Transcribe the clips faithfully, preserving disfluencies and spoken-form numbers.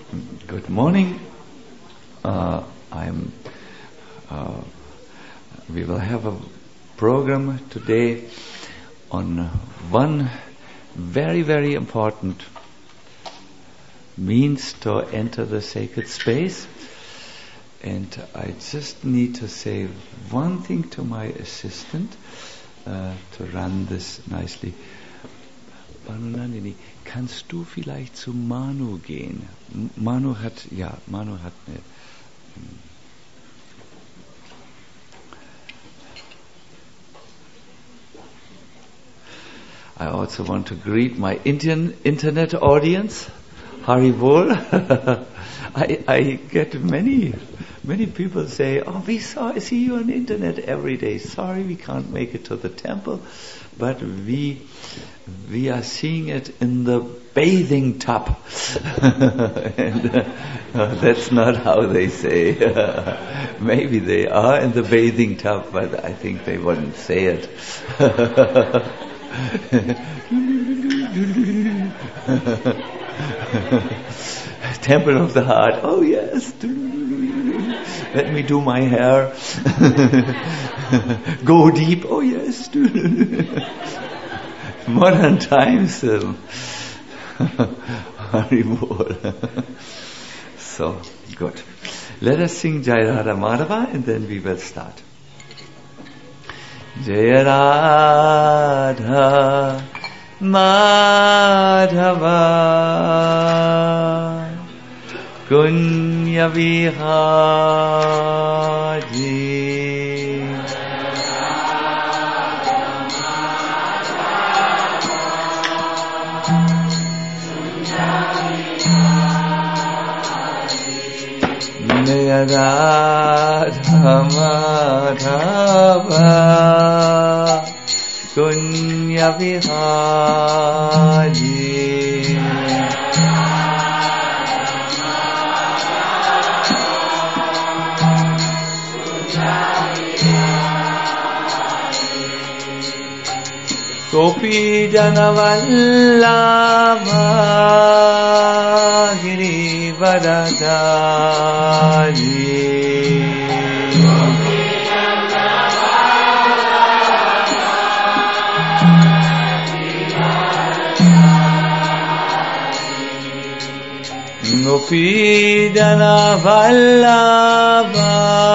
Good morning. Uh, I'm. Uh, we will have a program today on one very, very important means to enter the sacred space. And I just need to say one thing to my assistant uh, to run this nicely. Banunandini, kannst du vielleicht zu Manu gehen? Manu hat, ja, Manu hat eine. I also want to greet my Indian internet audience. Haribol. I, I get many, many people say, oh, we saw, see you on the internet every day. Sorry, we can't make it to the temple, but we, we are seeing it in the bathing tub. and, uh, uh, that's not how they say. Maybe they are in the bathing tub, but I think they wouldn't say it. Temple of the heart. Oh yes. Let me do my hair. Go deep. Oh yes. Modern times. Um, so, good. Let us sing Jai Radha Madhava and then we will start. Jai Radha Madhava Kunya Vihari Jai Radha Madhava Kunya Vihari Gopi Jana Vallabha Girivardhari Gopi Jana Vallabha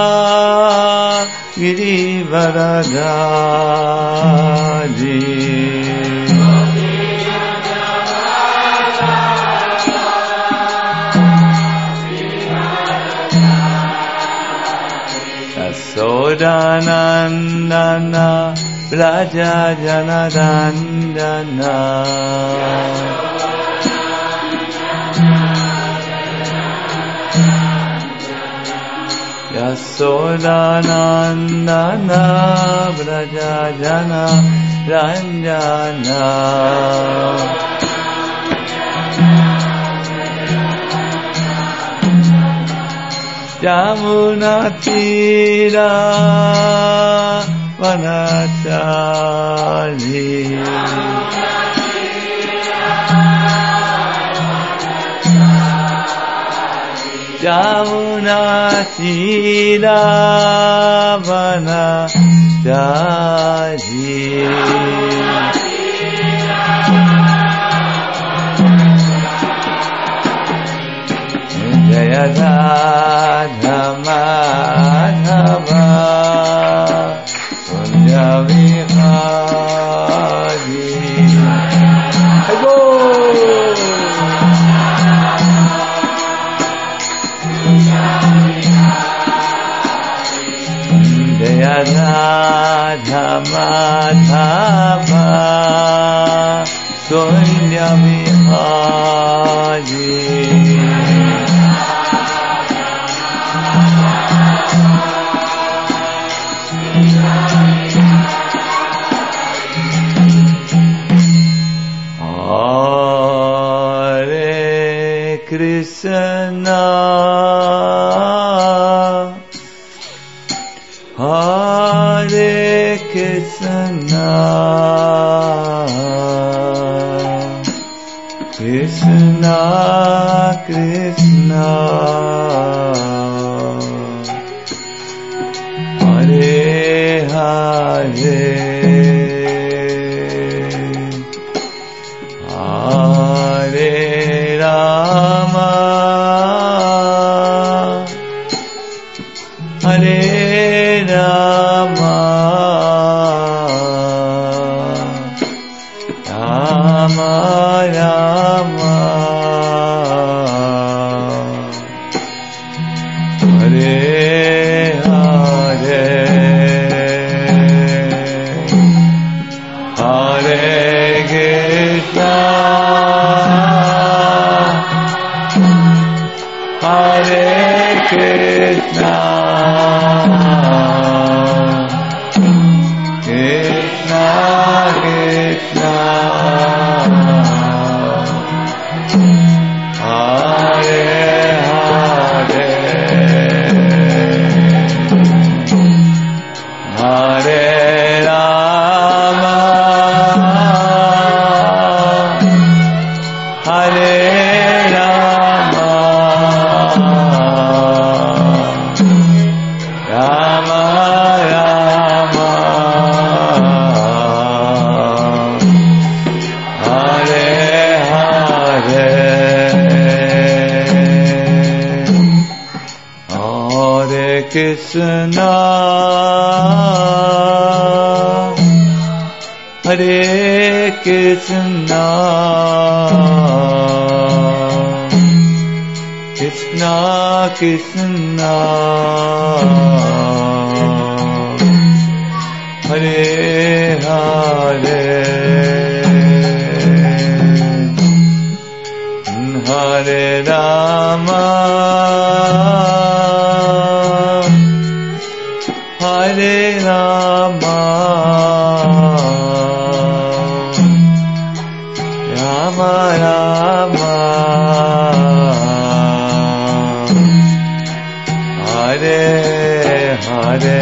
Girivardhari Yasodanandana Raja Janadandana Yasodanandana Raja Janadandana Yamuna Tira Vanachari Yamuna Tira Vanachari Jaya Radha Madhava Kunya Vihari Go! Jaya Radha Madhava Kunya Vihari Hare Krishna Hare Krishna Krishna Krishna, Hare Hare, Hare Rama, Hare Rama, Rama Rama, Hare Hare, Hare Krishna, Hare Krishna, Krishna Krishna, Hare Hare, Hare Rama, Hare Rama, Rama Rama, Hare Hare, Hare Krishna, Hare Krishna, Krishna Krishna, Hare Hare, Hare Rama, Hare Rama, Rama Rama, Hare Hare,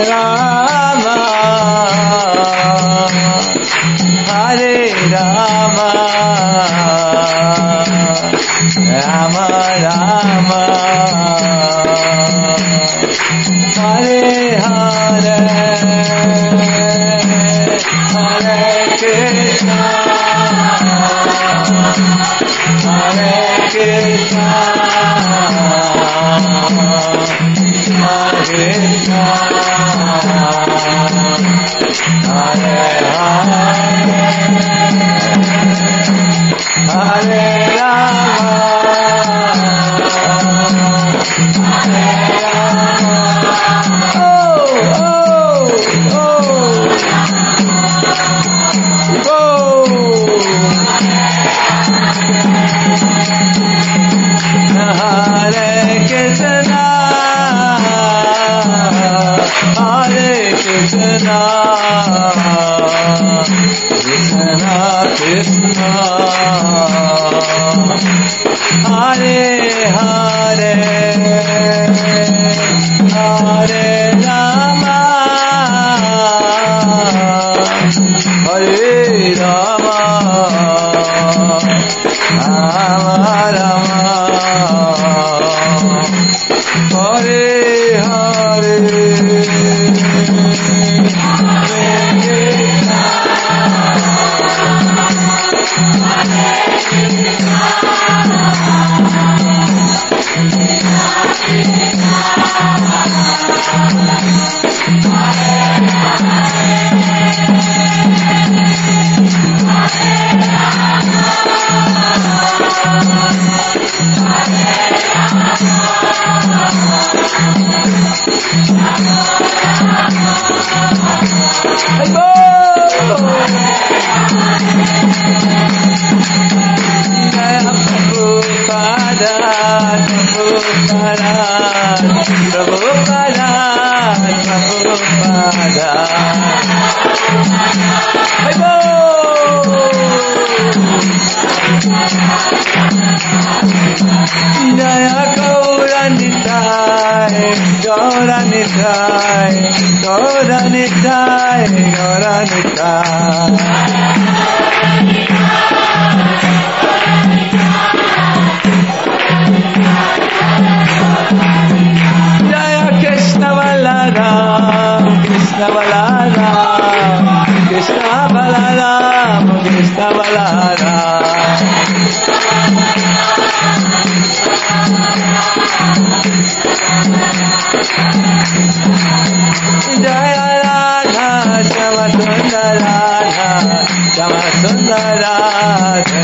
Rama, Hare Rama, Rama Rama, Hare Hare, Hare Krishna, Hare Krishna, Krishna, Hare Hare, Hare Rama, Hare Rama. Oh, oh, oh, oh. Hare Krishna, Hare Krishna, Krishna Krishna, Hare Hare, Hare Rama, Hare Rama, Rama Rama, Hare Hare, Jaya Gaura Nitai, Gaura Nitai, Gaura Nitai, Gaura Nitai. Jaya Krishna Balaram, Krishna Balaram, Krishna Balaram, Krishna Balaram. Jaya Radha, Shama Sundar Radha, Shama Sundar Radha.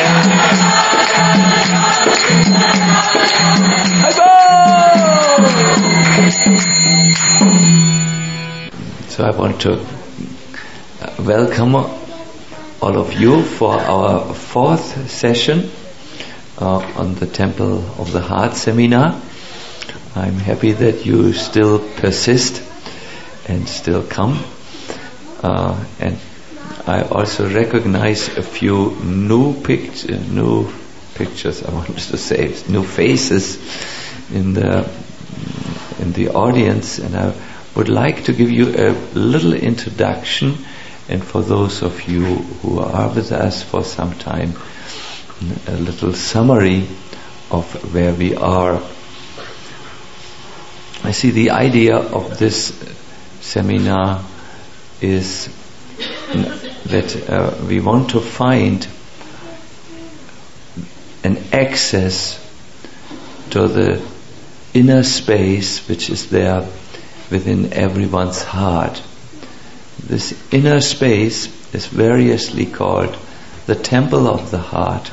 So I want to welcome all of you for our fourth session uh, on the Temple of the Heart seminar. I'm happy that you still persist and still come. Uh, and I also recognize a few new pict- new pictures, I wanted to say, new faces in the in the audience, and I would like to give you a little introduction, and for those of you who are with us for some time, a little summary of where we are. I see the idea of this seminar is that uh, we want to find an access to the inner space which is there within everyone's heart. This inner space is variously called the Temple of the Heart,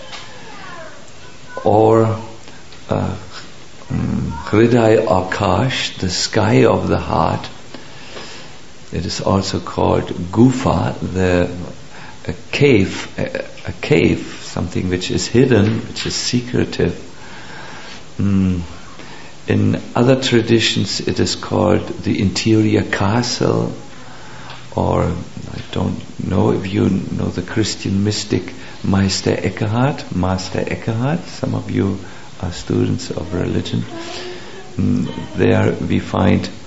or uh, Hriday Akash, the sky of the heart. It is also called Gufa, the a cave, a, a cave, something which is hidden, which is secretive. Mm. In other traditions, it is called the interior castle, or I don't know if you know the Christian mystic Meister Eckhart. Master Eckhart. Some of you are students of religion. Mm. There we find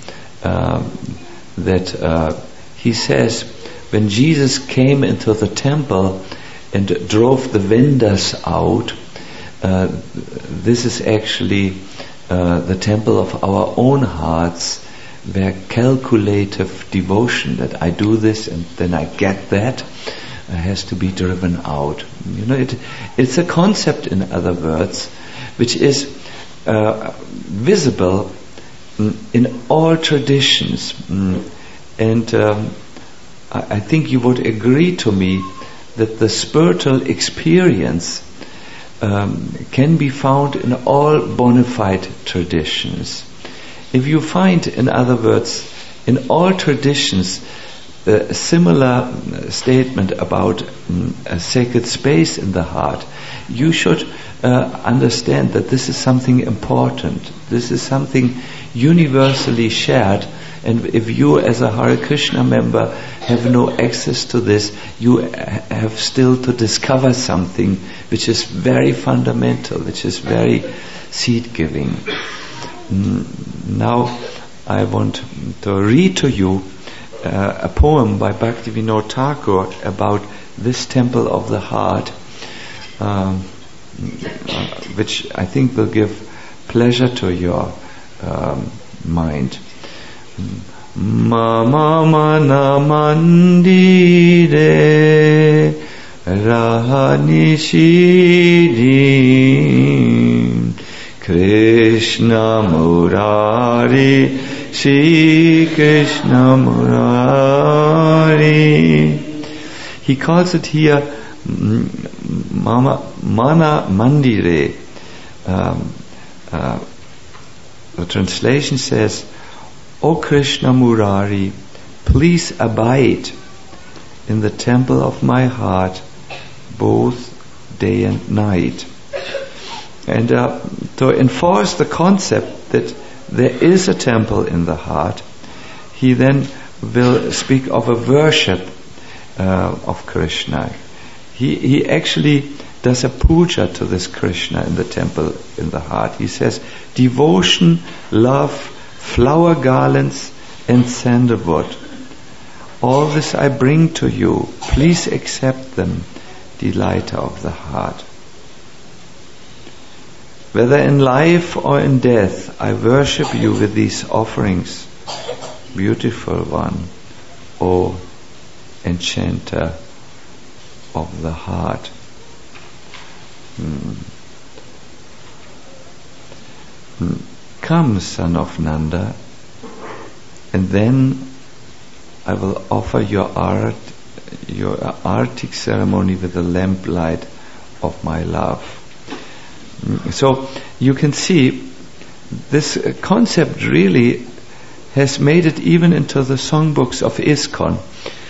uh, that uh, he says, when Jesus came into the temple and drove the vendors out, uh, this is actually uh, the temple of our own hearts, where calculative devotion, that I do this and then I get that, uh, has to be driven out. You know, it, it's a concept, in other words, which is uh, visible mm, in all traditions. Mm, and um, I, I think you would agree to me that the spiritual experience um, can be found in all bona fide traditions. If you find, in other words, in all traditions, a similar statement about um, a sacred space in the heart, you should uh, understand that this is something important. This is something universally shared, and if you as a Hare Krishna member have no access to this, you have still to discover something which is very fundamental, which is very seed-giving. Mm, now I want to read to you uh, a poem by Bhaktivinoda Thakur about this temple of the heart, um, uh, which I think will give pleasure to your um, mind. Mama mana mandire rahanishiri Krishna Murari Shri Krishna Murari. He calls it here Mama Mana Mandire. Um, uh, the translation says, O Krishna Murari, please abide in the temple of my heart both day and night. And uh, to enforce the concept that there is a temple in the heart, he then will speak of a worship uh, of Krishna. He, he actually does a puja to this Krishna in the temple in the heart. He says, devotion, love, flower garlands and sandalwood, all this I bring to you. Please accept them, delighter of the heart. Whether in life or in death, I worship you with these offerings. Beautiful one, O enchanter of the heart. Hmm. Hmm. Come, son of Nanda, and then I will offer your art, your arctic ceremony with the lamplight of my love. So you can see this concept really has made it even into the songbooks of ISKCON.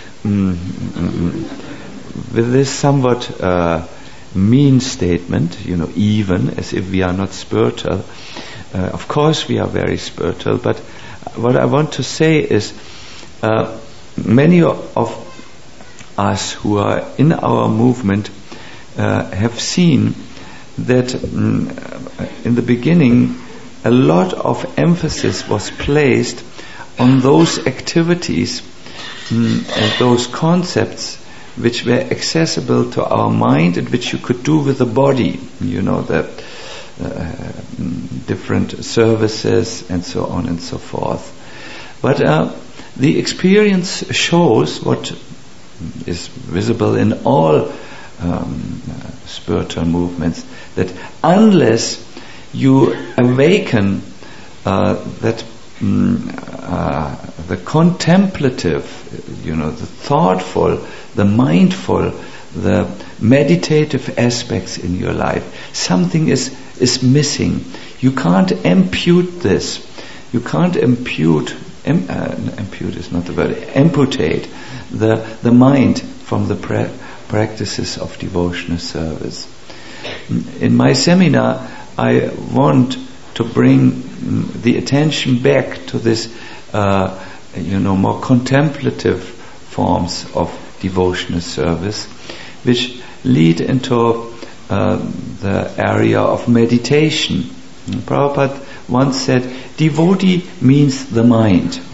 Mm-hmm. With this somewhat uh, mean statement, you know, even as if we are not spiritual. Uh, of course we are very spiritual, but what I want to say is uh, many of us who are in our movement uh, have seen that mm, in the beginning a lot of emphasis was placed on those activities mm, and those concepts which were accessible to our mind and which you could do with the body, you know, the uh, different services and so on and so forth. But uh, the experience shows what is visible in all um, uh, spiritual movements, that unless you awaken uh, that mm, uh, the contemplative, you know, the thoughtful, the mindful, the meditative aspects in your life, something is is missing. You can't impute this. You can't impute. Im, uh, impute is not the word. Amputate the the mind from the pra- practices of devotional service. In my seminar, I want to bring the attention back to this, uh, you know, more contemplative forms of devotional service, which lead into uh, the area of meditation. And Prabhupada once said, devotee means the mind.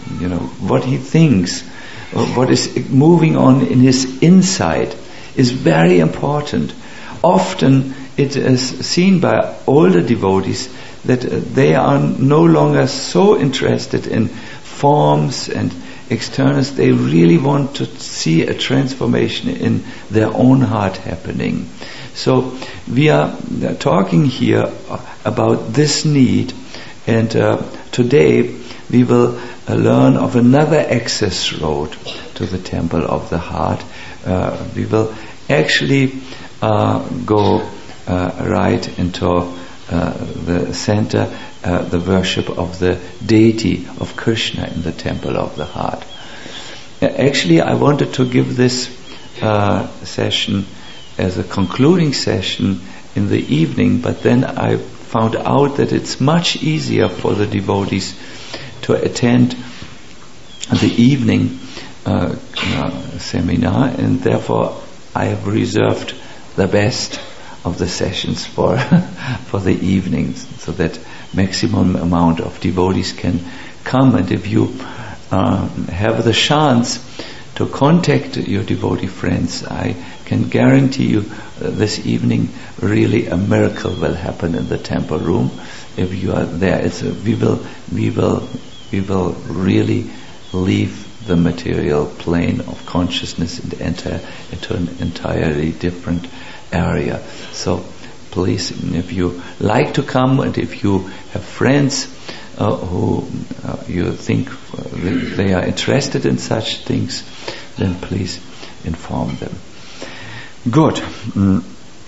you know, what he thinks, what is moving on in his inside is very important. Often it is seen by older devotees that they are no longer so interested in forms and externals. They really want to see a transformation in their own heart happening. So we are talking here about this need, and uh, today we will uh, learn of another access road to the temple of the heart. Uh, we will actually uh, go uh, right into uh, the center, uh, the worship of the deity of Krishna in the temple of the heart. Uh, actually, I wanted to give this uh, session as a concluding session in the evening, but then I found out that it's much easier for the devotees to attend the evening uh, uh, seminar, and therefore I have reserved the best of the sessions for for the evenings, so that maximum amount of devotees can come. And if you uh, have the chance to contact your devotee friends, I can guarantee you uh, this evening really a miracle will happen in the temple room. If you are there, it's a, we will we will we will really leave the material plane of consciousness and enter into an entirely different area. So please, if you like to come, and if you have friends uh, who uh, you think they are interested in such things, then please inform them. Good. Mm.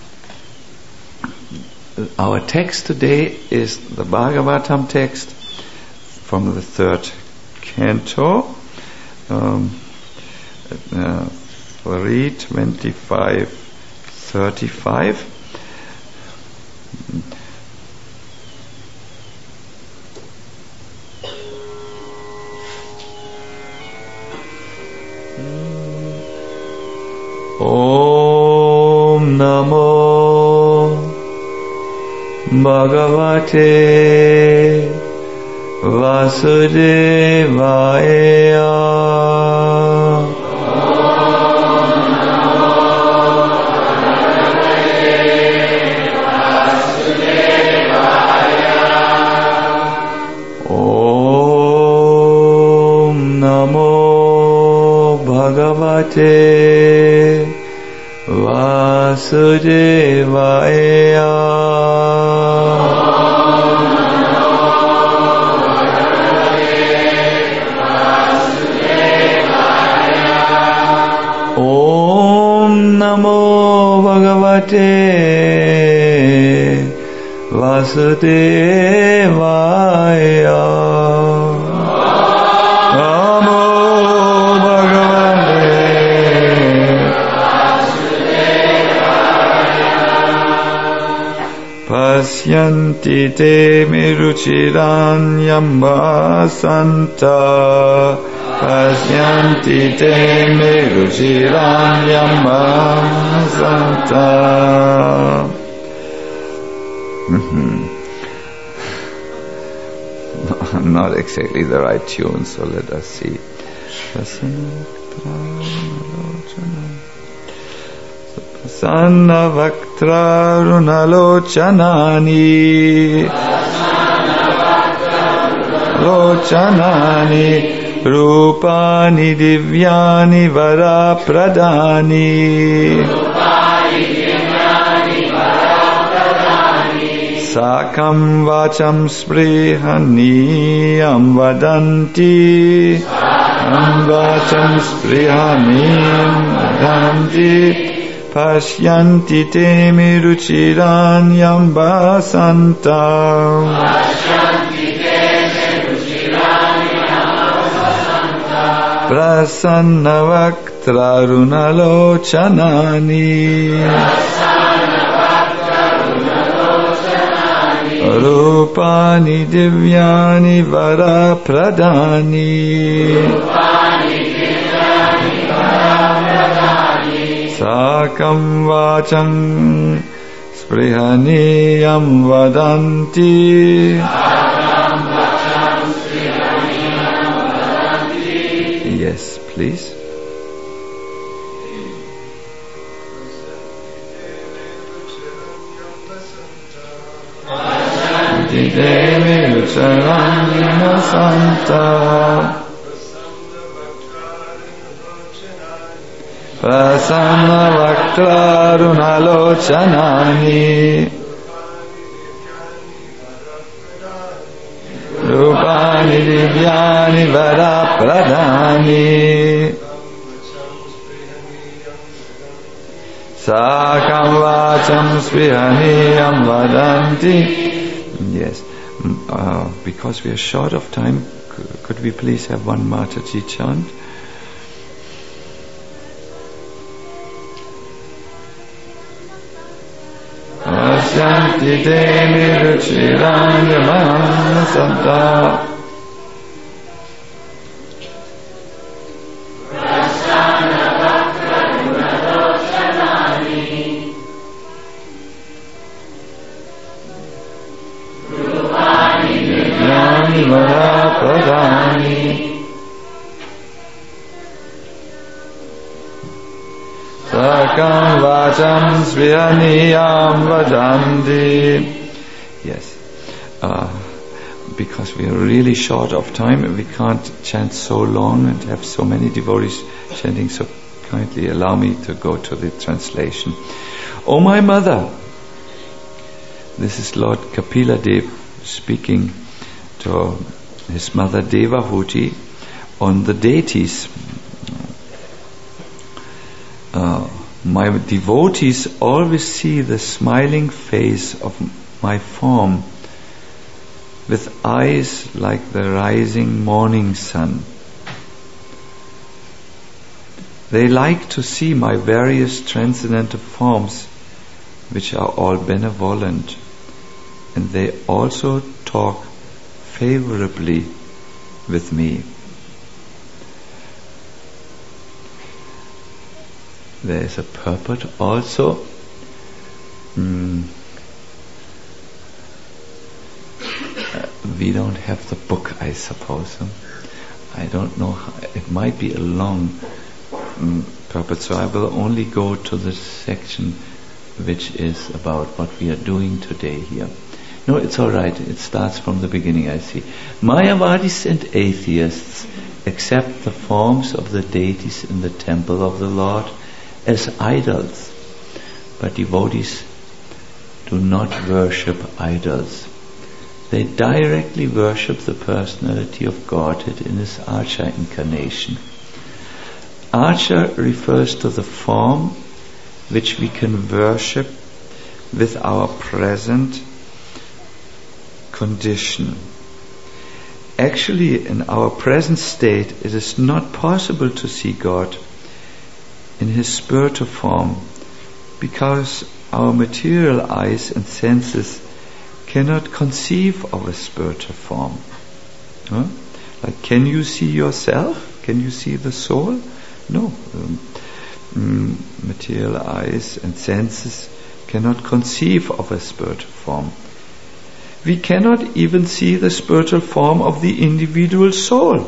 Our text today is the Bhagavatam text from the third canto, um, uh, three twenty-five thirty-five. Om Namo Bhagavate Vasudevaya. Om Namo Bhagavate Vasudevaya. Om Namo Bhagavate Vasudevaya. Namo Bhagavate Pasyanti te miruchiran vasanta. Pasyanti te miruchiran vasanta. Mm-hmm. Not exactly the right tune, so let us see. Prasanna Vaktra Runalochanani Lochanani Rupani Divyani Vara Pradani Sakam Vacham Sprihaniyam Vadanti Sakam Vacham Sprihaniyam Vadanti Pashyanti te miruchiran yambasanta. Pashyanti te miruchiran yambasanta. Prasanna vaktra runalochanani. Prasanna vaktra runalochanani. Rupani divyani vara pradani. Rupani divyani vara pradani. Sakam vacham sprihaniyam vadanti. Sakam vacham sprihaniyam Yes, please. Devi Rucharanyana Santa Prasanna Vaktarunalochanani Rupani Divyani Varapradani Sakam Vacham Svihaniyam Vadanti. Yes, uh, because we are short of time, could we please have one Mataji chant? Asyanti Devi Ruchiranyamana Santa Sakam vacham svihaniyam vajanti. Yes, uh, because we are really short of time and we can't chant so long and have so many devotees chanting, so kindly allow me to go to the translation. O my mother, this is Lord Kapila Dev speaking to his mother Devahuti on the deities. Uh, my devotees always see the smiling face of my form with eyes like the rising morning sun. They like to see my various transcendental forms, which are all benevolent, and they also talk favorably with me. There is a purport also. Mm. Uh, we don't have the book, I suppose. Huh? I don't know. How, it might be a long um, purport, so I will only go to the section which is about what we are doing today here. No, it's all right. It starts from the beginning, I see. Mayavadis and atheists accept the forms of the deities in the temple of the Lord as idols, but devotees do not worship idols. They directly worship the personality of Godhead in His Archa incarnation. Archa refers to the form which we can worship with our present condition. Actually, in our present state, it is not possible to see God in His spiritual form, because our material eyes and senses cannot conceive of a spiritual form. Huh? Like, can you see yourself? Can you see the soul? No. Um, mm, material eyes and senses cannot conceive of a spiritual form. We cannot even see the spiritual form of the individual soul.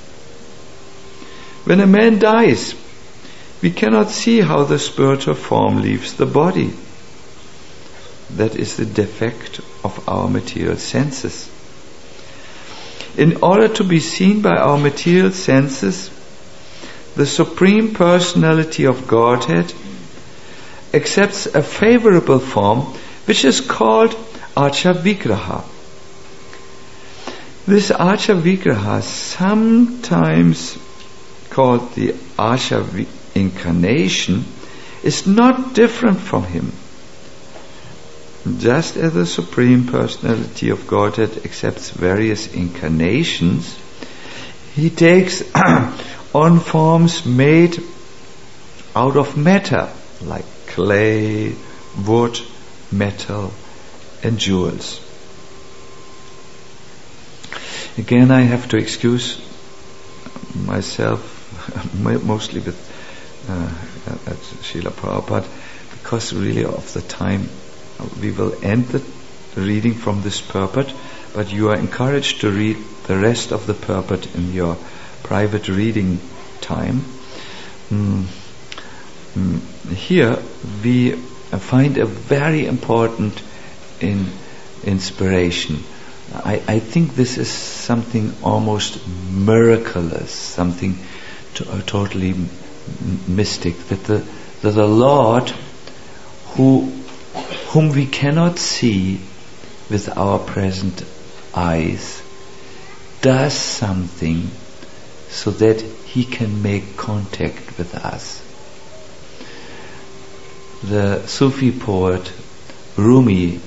When a man dies, we cannot see how the spiritual form leaves the body. That is the defect of our material senses. In order to be seen by our material senses, the Supreme Personality of Godhead accepts a favorable form which is called Archa Vigraha. This Archa Vigraha, sometimes called the Archa Vigraha, incarnation, is not different from Him. Just as the Supreme Personality of Godhead accepts various incarnations, He takes on forms made out of matter, like clay, wood, metal, and jewels. Again, I have to excuse myself, mostly with uh, at Srila Prabhupada, because really of the time. We will end the reading from this purport, but you are encouraged to read the rest of the purport in your private reading time. Mm, mm, here we find a very important in, inspiration. I, I think this is something almost miraculous, something to, uh, totally m- mystic, that the, that the Lord, who, whom we cannot see with our present eyes, does something so that He can make contact with us. The Sufi poet Rumi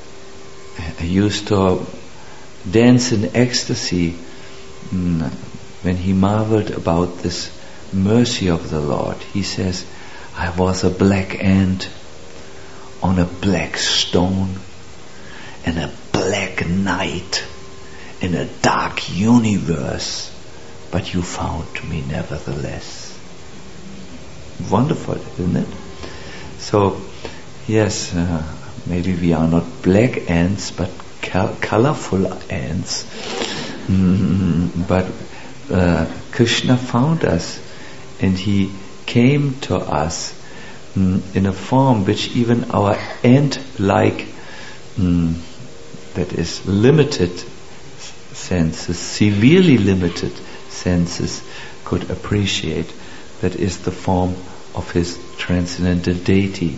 used to dance in ecstasy mm, when he marveled about this mercy of the Lord. He says, I was a black ant on a black stone in a black night in a dark universe, but you found me nevertheless. Wonderful, isn't it? So, yes, uh, maybe we are not black ants, but cal- colorful ants. Mm, but uh, Krishna found us, and He came to us mm, in a form which even our ant-like, mm, that is limited senses, severely limited senses, could appreciate. That is the form of His transcendental deity.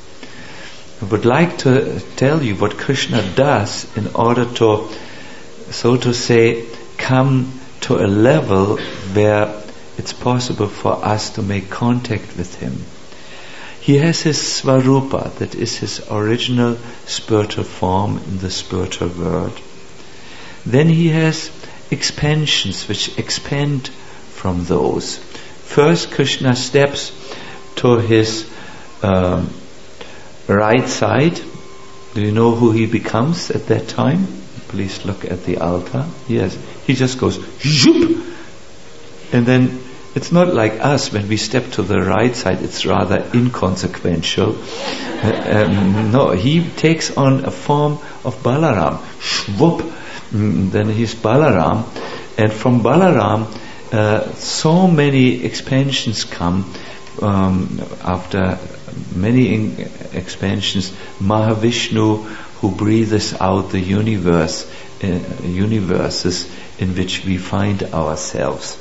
I would like to tell you what Krishna does in order to, so to say, come to a level where it's possible for us to make contact with Him. He has His Svarupa, that is His original spiritual form in the spiritual world. Then He has expansions which expand from those. First, Krishna steps to His um, right side. Do you know who He becomes at that time? Please look at the altar. Yes, He just goes zoop, and then it's not like us when we step to the right side. It's rather inconsequential. uh, um, no, He takes on a form of Balaram. Shwoop. Mm, then He's Balaram, and from Balaram uh, so many expansions come. Um, after many in- expansions, Mahavishnu, who breathes out the universe, uh, universes in which we find ourselves.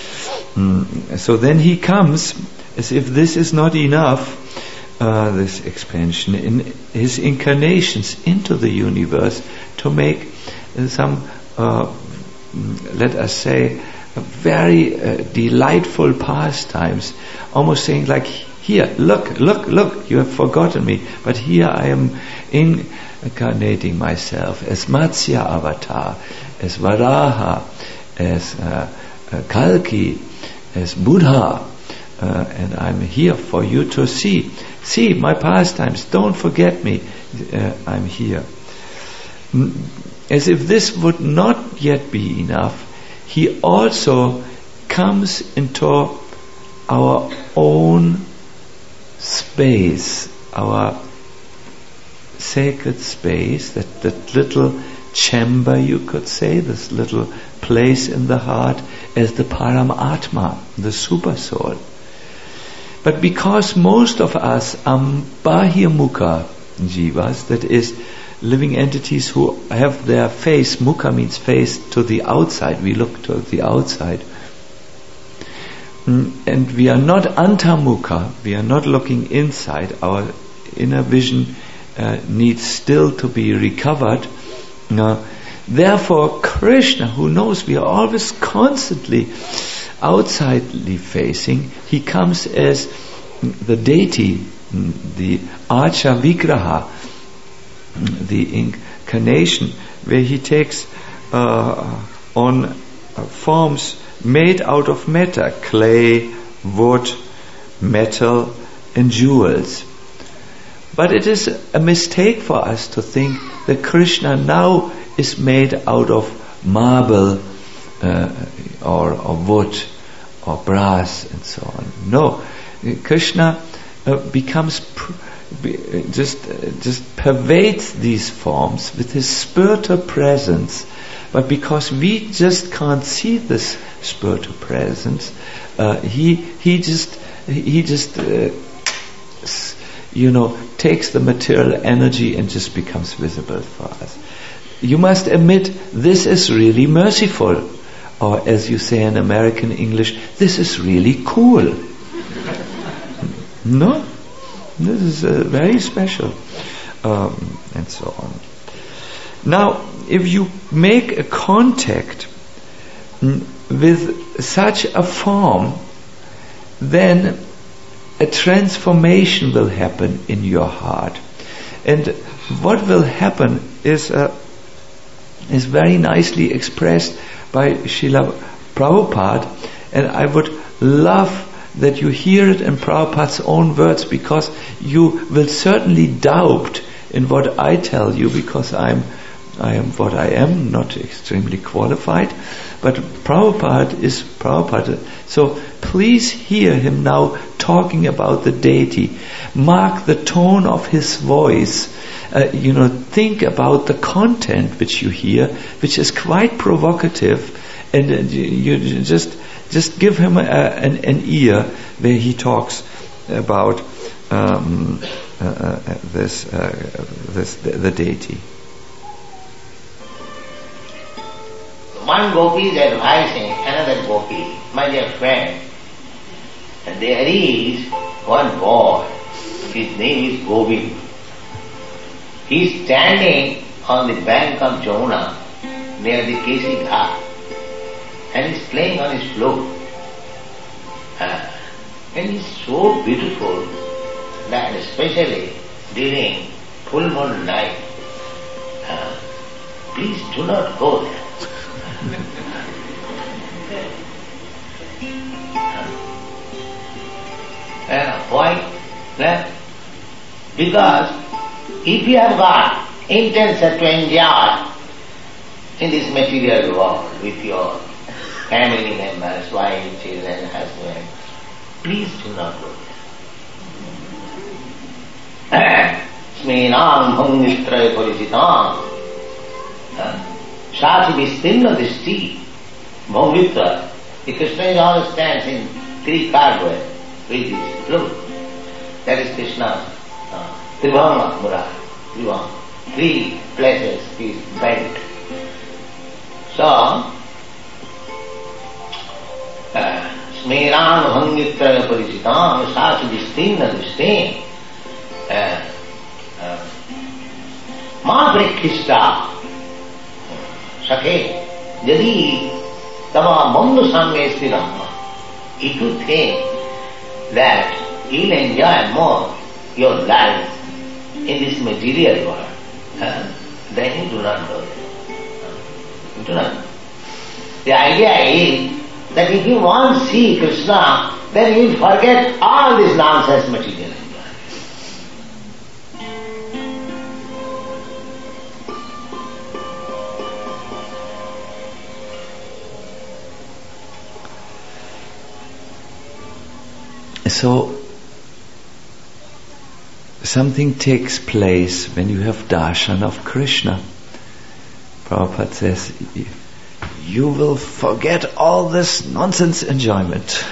Mm, so then He comes, as if this is not enough, uh, this expansion, in His incarnations into the universe to make uh, some, uh, let us say, very uh, delightful pastimes, almost saying like, here, look, look, look, you have forgotten me, but here I am incarnating myself as Matsya avatar, as Varaha, as uh, uh, Kalki, as Buddha, uh, and I'm here for you to see. See my pastimes, don't forget me, uh, I'm here. As if this would not yet be enough, He also comes into our own space, our sacred space, that, that little chamber, you could say, this little place in the heart, as the Paramatma, the Super Soul. But because most of us are Bahyamukha jivas, that is, living entities who have their face, mukha means face, to the outside, we look to the outside. And we are not antamukha, we are not looking inside, our inner vision uh, needs still to be recovered. Uh, therefore, Krishna, who knows we are always constantly outsidely facing, He comes as the deity, the Archa Vigraha, the incarnation, where He takes uh, on uh, forms made out of matter, clay, wood, metal, and jewels. But it is a mistake for us to think that Krishna now is made out of marble uh, or, or wood or brass and so on. No, Krishna uh, becomes pr- just uh, just pervades these forms with His spiritual presence, but because we just can't see this spiritual presence, uh, he he just he just uh, you know takes the material energy and just becomes visible for us. You must admit, this is really merciful, or as you say in American English, this is really cool. No, this is uh, very special, um, and so on. Now, if you make a contact with such a form, then a transformation will happen in your heart. And what will happen is uh, is very nicely expressed by Srila Prabhupada, and I would love that you hear it in Prabhupada's own words, because you will certainly doubt in what I tell you, because I'm I am what I am, not extremely qualified, but Prabhupada is Prabhupada. So please hear him now talking about the deity. Mark the tone of his voice. Uh, you know, think about the content which you hear, which is quite provocative, and uh, you, you just just give him a, an, an ear where he talks about um, uh, uh, this uh, this the, the deity. One gopi is advising another gopi, my dear friend, and there is one boy, his name is Govind. He is standing on the bank of Jamuna near the Kesi Ghat, and he is playing on his flute. Uh, and he is so beautiful that especially during full moon night, uh, please do not go there. Uh, why? Uh, because if you have got intention to enjoy in this material world with your family members, wife, children, husband, please do not go there. Smenam bhangitraya paricitam Shati vistinna dishti bhangitra. The Krishna is all stands in three cardboard with his flute. That is Krishna's uh, Tribhanga Murari. Tribhanga. Three places is bent. So, Smeran Bhangitraya Paricitam Shati vistinna dishti Ma Prekishta Sakhe, Jadi Tama Mandu Sangye Sthirama. If you think that you'll enjoy more your life in this material world, uh, then you do not know it. You do not know. The idea is that if you want to see Krishna, then you will forget all this nonsense material. So, something takes place when you have darshan of Krishna. Prabhupada says, you will forget all this nonsense enjoyment.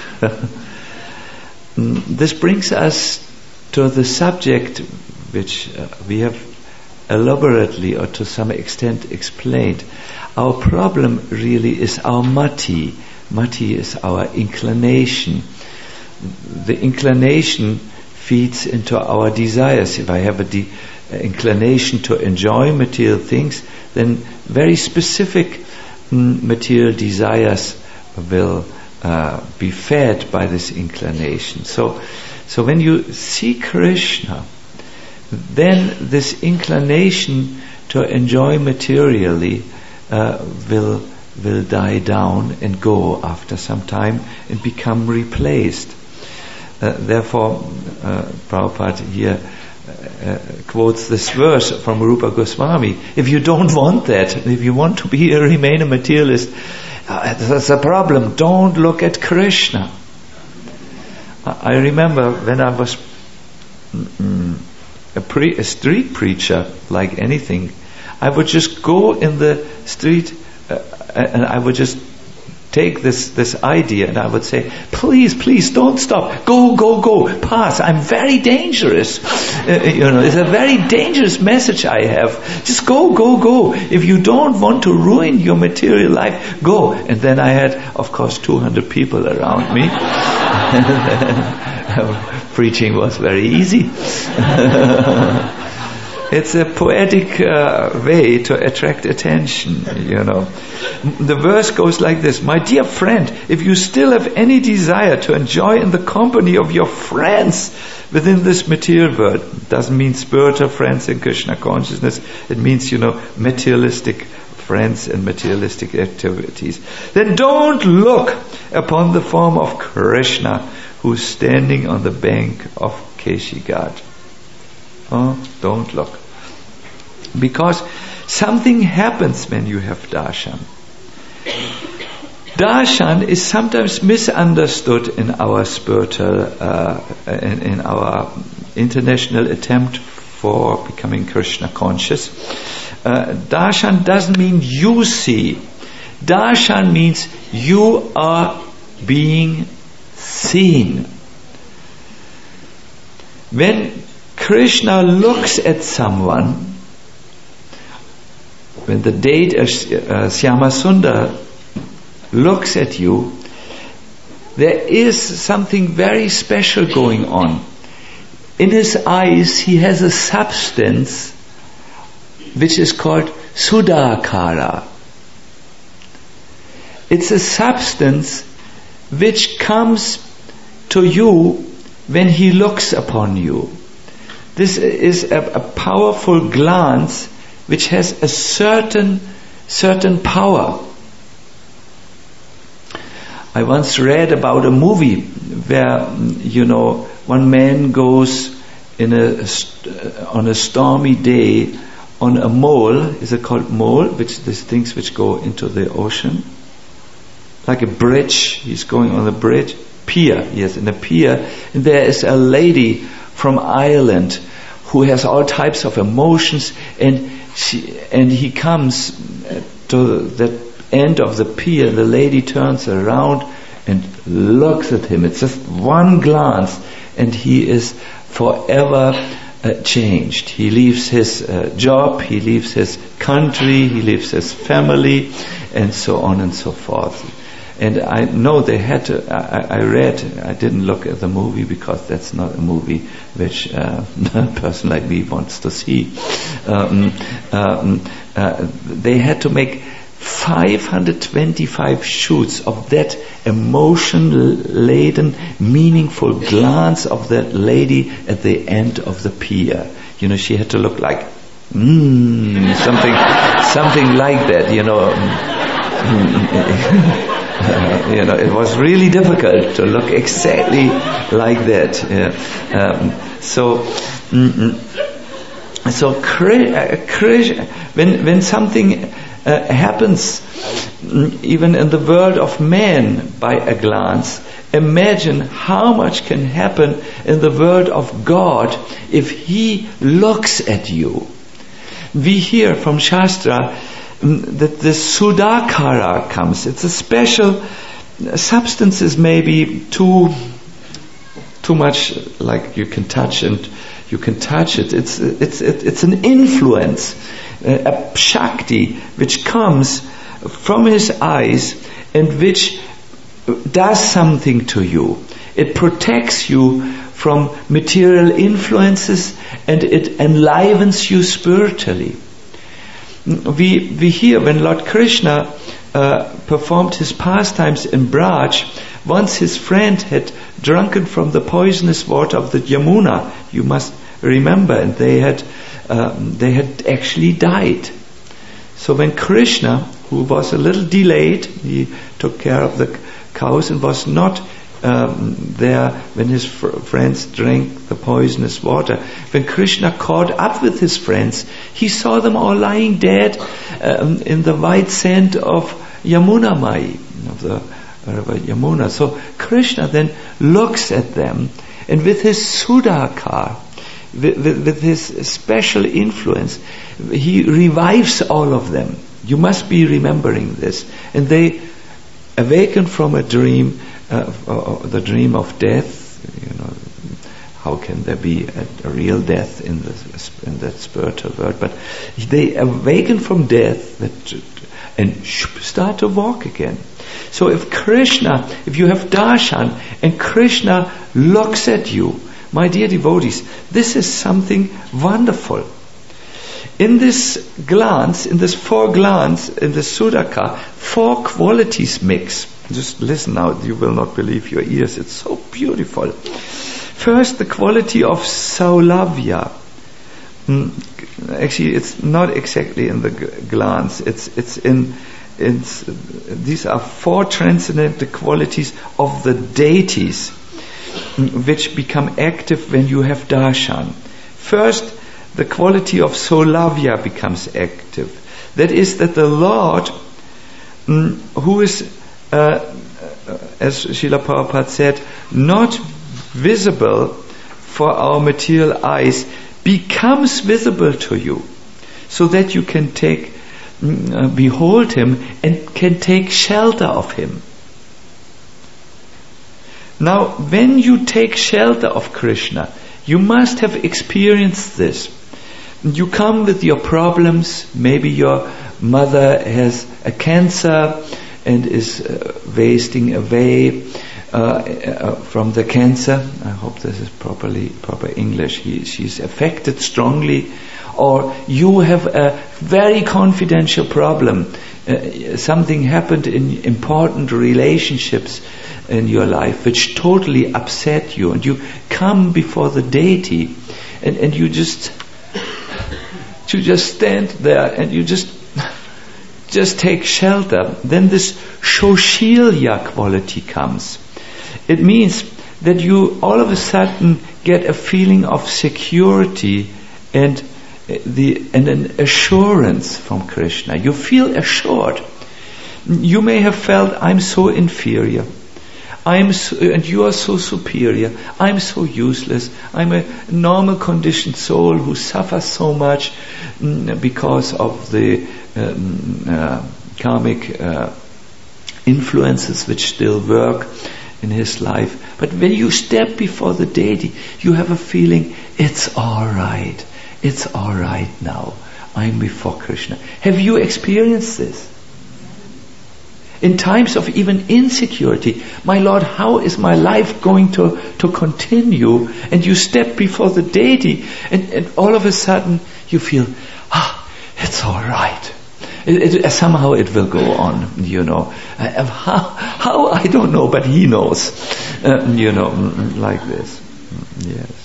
This brings us to the subject which uh, we have elaborately or to some extent explained. Our problem really is our mati. Mati is our inclination. The inclination feeds into our desires. If I have a de- inclination to enjoy material things, then very specific mm, material desires will uh, be fed by this inclination. So, so when you see Krishna, then this inclination to enjoy materially uh, will will die down and go after some time and become replaced. Uh, therefore, uh, Prabhupada here uh, quotes this verse from Rupa Goswami. If you don't want that, if you want to be remain a materialist, uh, that's a problem. Don't look at Krishna. I remember when I was mm, a, pre- a street preacher, like anything, I would just go in the street uh, and I would just take this, this idea and I would say, please, please don't stop. Go, go, go. Pass. I'm very dangerous. Uh, you know, it's a very dangerous message I have. Just go, go, go. If you don't want to ruin your material life, go. And then I had, of course, two hundred people around me. Preaching was very easy. It's a poetic uh, way to attract attention, you know. The verse goes like this: my dear friend, if you still have any desire to enjoy in the company of your friends within this material world, it doesn't mean spiritual friends in Krishna consciousness, it means, you know, materialistic friends and materialistic activities, then don't look upon the form of Krishna who's standing on the bank of Keshi Ghat. Oh, don't look. Because something happens when you have darshan. Darshan is sometimes misunderstood in our spiritual, uh, in, in our international attempt for becoming Krishna conscious. Uh, darshan doesn't mean you see. Darshan means you are being seen. When Krishna looks at someone, when the date of uh, Syama Sundar looks at you, there is something very special going on. In his eyes, he has a substance which is called Sudakara. It's a substance which comes to you when he looks upon you. This is a, a powerful glance which has a certain certain power. I once read about a movie where, you know, one man goes in a on a stormy day on a mole. Is it called mole? Which these things which go into the ocean, like a bridge. He's going on a bridge, pier. Yes, in a pier, and there is a lady from Ireland who has all types of emotions, and she, and he comes to the end of the pier. The lady turns around and looks at him. It's just one glance, and he is forever uh, changed. He leaves his uh, job, he leaves his country, he leaves his family, and so on and so forth. And I know they had to, I, I read, I didn't look at the movie because that's not a movie which uh, a person like me wants to see. Um, um, uh, they had to make five hundred twenty-five shoots of that emotion-laden, meaningful glance of that lady at the end of the pier. You know, she had to look like, mmm, something, something like that, you know. Uh, you know, it was really difficult to look exactly like that. Yeah. Um, so, mm, so when when something uh, happens, even in the world of man, by a glance, imagine how much can happen in the world of God if He looks at you. We hear from Shastra that the Sudakara comes. It's a special substance, is maybe too too much like you can touch and you can touch it. It's it's it's an influence, a Shakti which comes from his eyes and which does something to you. It protects you from material influences and it enlivens you spiritually. We we hear when Lord Krishna uh, performed his pastimes in Braj, once his friend had drunken from the poisonous water of the Yamuna. You must remember, and they had um, they had actually died. So when Krishna, who was a little delayed, he took care of the cows and was not Um, there when his fr- friends drank the poisonous water. When Krishna caught up with his friends, he saw them all lying dead um, in the white sand of Yamuna Mai, of the river Yamuna. So Krishna then looks at them, and with his Sudakar, with, with, with his special influence, he revives all of them. You must be remembering this. And they awaken from a dream, uh, uh, the dream of death. You know, how can there be a, a real death in the in that spiritual world? But they awaken from death that, and start to walk again. So if Krishna, if you have darshan and Krishna looks at you, my dear devotees, this is something wonderful. In this glance, in this four glance, in the Sudaka, four qualities mix. Just listen now, you will not believe your ears. It's so beautiful. First, the quality of Saulavya. Mm, actually, it's not exactly in the g- glance. It's it's in. It's, these are four transcendental qualities of the deities, mm, which become active when you have darshan. First, the quality of Saulavya becomes active. That is, that the Lord, mm, who is, uh, as Srila Prabhupada said, not visible for our material eyes, becomes visible to you, so that you can take, uh, behold him and can take shelter of him. Now, when you take shelter of Krishna, you must have experienced this. You come with your problems. Maybe your mother has a cancer and is uh, wasting away uh, uh, from the cancer. I hope this is properly proper English. He, she's affected strongly. Or you have a very confidential problem. Uh, something happened in important relationships in your life which totally upset you, and you come before the deity, and, and you just you just stand there and you just just take shelter. Then this Shoshilya quality comes. It means that you all of a sudden get a feeling of security and the and an assurance from Krishna. You feel assured. You may have felt, I'm so inferior. I'm so, and you are so superior. I'm so useless. I'm a normal conditioned soul who suffers so much mm, because of the um, uh, karmic uh, influences which still work in his life. But when you step before the deity, you have a feeling, it's all right. It's all right now. I'm before Krishna. Have you experienced this? In times of even insecurity, my Lord, how is my life going to, to continue? And you step before the deity, and, and all of a sudden you feel, ah, it's all right. It, it, somehow it will go on, you know. Uh, how, how, I don't know, but he knows. Uh, you know, like this. Yes.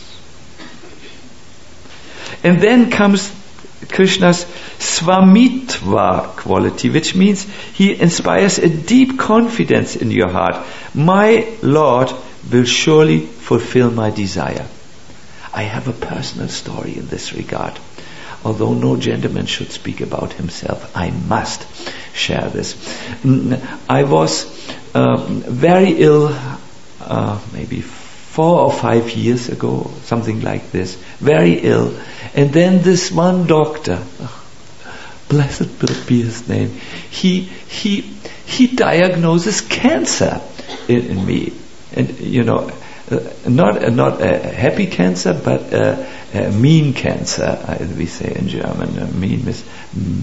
And then comes Krishna's Swamitva quality, which means he inspires a deep confidence in your heart. My Lord will surely fulfill my desire. I have a personal story in this regard. Although no gentleman should speak about himself, I must share this. I was uh, very ill, uh, maybe four or five years ago, something like this, very ill. And then this one doctor, oh, blessed be his name, he he he diagnoses cancer in, in me, and you know, uh, not uh, not a happy cancer, but a, a mean cancer, uh, we say in German. Uh, mean is mm,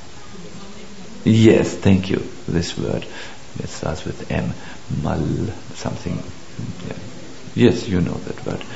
yes, thank you. This word, it starts with M, mal something. Yeah. Yes, you know that word.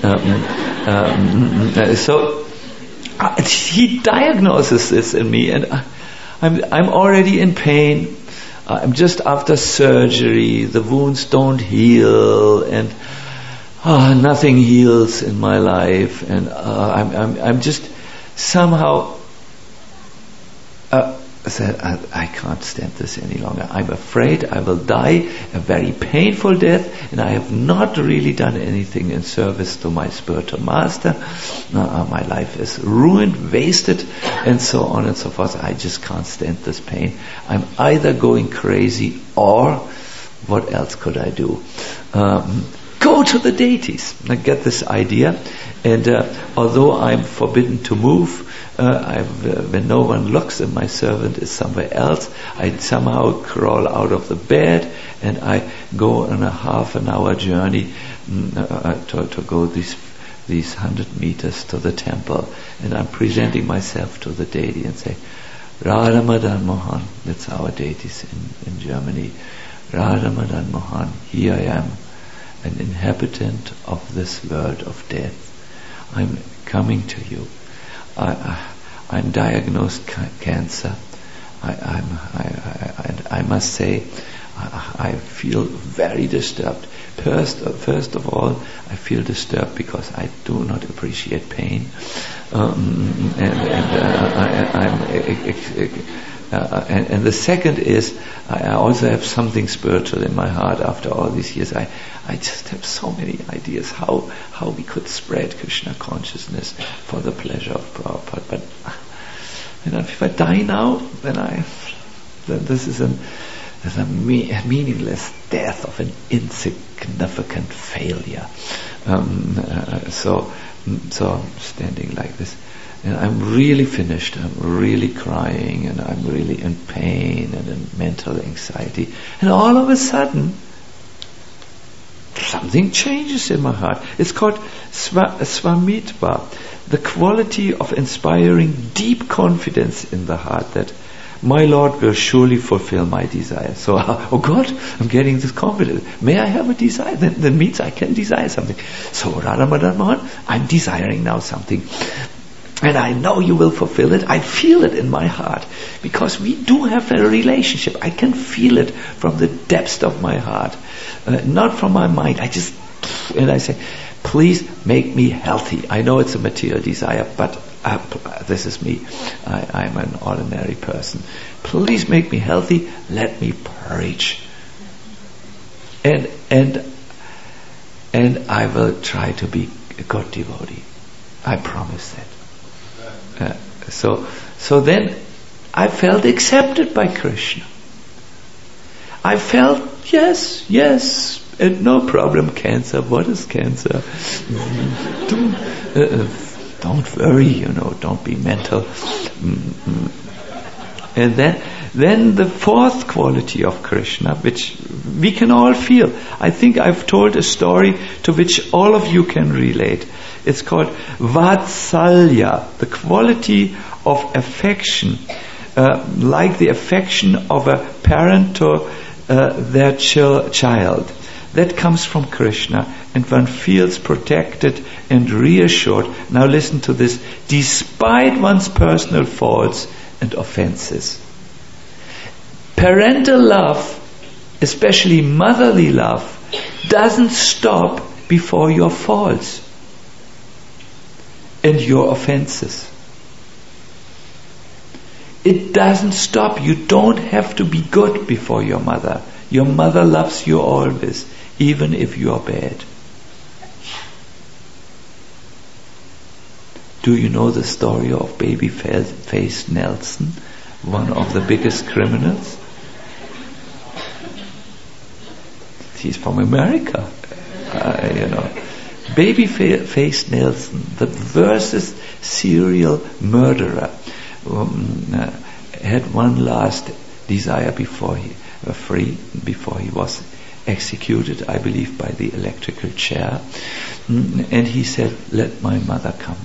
Um, um, so uh, he diagnoses this in me, and I, I'm I'm already in pain. I'm just after surgery. The wounds don't heal, and uh, nothing heals in my life, and uh, I'm I'm I'm just somehow. Uh, said, I, I can't stand this any longer. I'm afraid I will die a very painful death, and I have not really done anything in service to my spiritual master. Uh, my life is ruined, wasted, and so on and so forth. I just can't stand this pain. I'm either going crazy, or what else could I do? Um, go to the deities. I get this idea, and uh, although I'm forbidden to move, uh, I've, uh, when no one looks and my servant is somewhere else, I somehow crawl out of the bed and I go on a half an hour journey mm, uh, to, to go these these hundred meters to the temple, and I'm presenting myself to the deity and say, Radha Madan Mohan, that's our deities in, in Germany. Radha Madan Mohan, here I am, an inhabitant of this world of death. I'm coming to you. I, I, I'm diagnosed ca- cancer. I, I'm, I, I, I must say, I, I feel very disturbed. First, uh, first of all, I feel disturbed because I do not appreciate pain, um, and, and uh, I, I'm, uh, uh, and, and the second is I also have something spiritual in my heart. After all these years, I, I just have so many ideas how how we could spread Krishna consciousness for the pleasure of Prabhupada. But you know, if I die now, then I then this is an There's a, me- a meaningless death of an insignificant failure. Um, uh, so, so I'm standing like this, and I'm really finished. I'm really crying, and I'm really in pain and in mental anxiety. And all of a sudden, something changes in my heart. It's called swa- swamitva, the quality of inspiring deep confidence in the heart that my Lord will surely fulfill my desire. So, uh, oh God, I'm getting this confidence. May I have a desire? That, that means I can desire something. So, Radha Madan Mohan, I'm desiring now something. And I know you will fulfill it. I feel it in my heart. Because we do have a relationship. I can feel it from the depths of my heart. Uh, not from my mind. I just, and I say, please make me healthy. I know it's a material desire, but Uh, this is me. I, I'm an ordinary person. Please make me healthy. Let me preach. And and and I will try to be a good devotee. I promise that. Uh, so so then I felt accepted by Krishna. I felt yes, yes, and no problem. Cancer. What is cancer? uh, Don't worry, you know, don't be mental. Mm-hmm. And then, then the fourth quality of Krishna, which we can all feel. I think I've told a story to which all of you can relate. It's called Vatsalya, the quality of affection, uh, like the affection of a parent to uh, their ch- child. That comes from Krishna, and one feels protected and reassured. Now listen to this. Despite one's personal faults and offenses. Parental love, especially motherly love, doesn't stop before your faults and your offenses. It doesn't stop. You don't have to be good before your mother. Your mother loves you always, even if you are bad. Do you know the story of Babyface Nelson, one of the biggest criminals? He's from America, uh, you know. Babyface Nelson, the worst serial murderer, um, uh, had one last desire before he uh, free, before he was executed, I believe, by the electrical chair. Mm, and he said, "Let my mother come."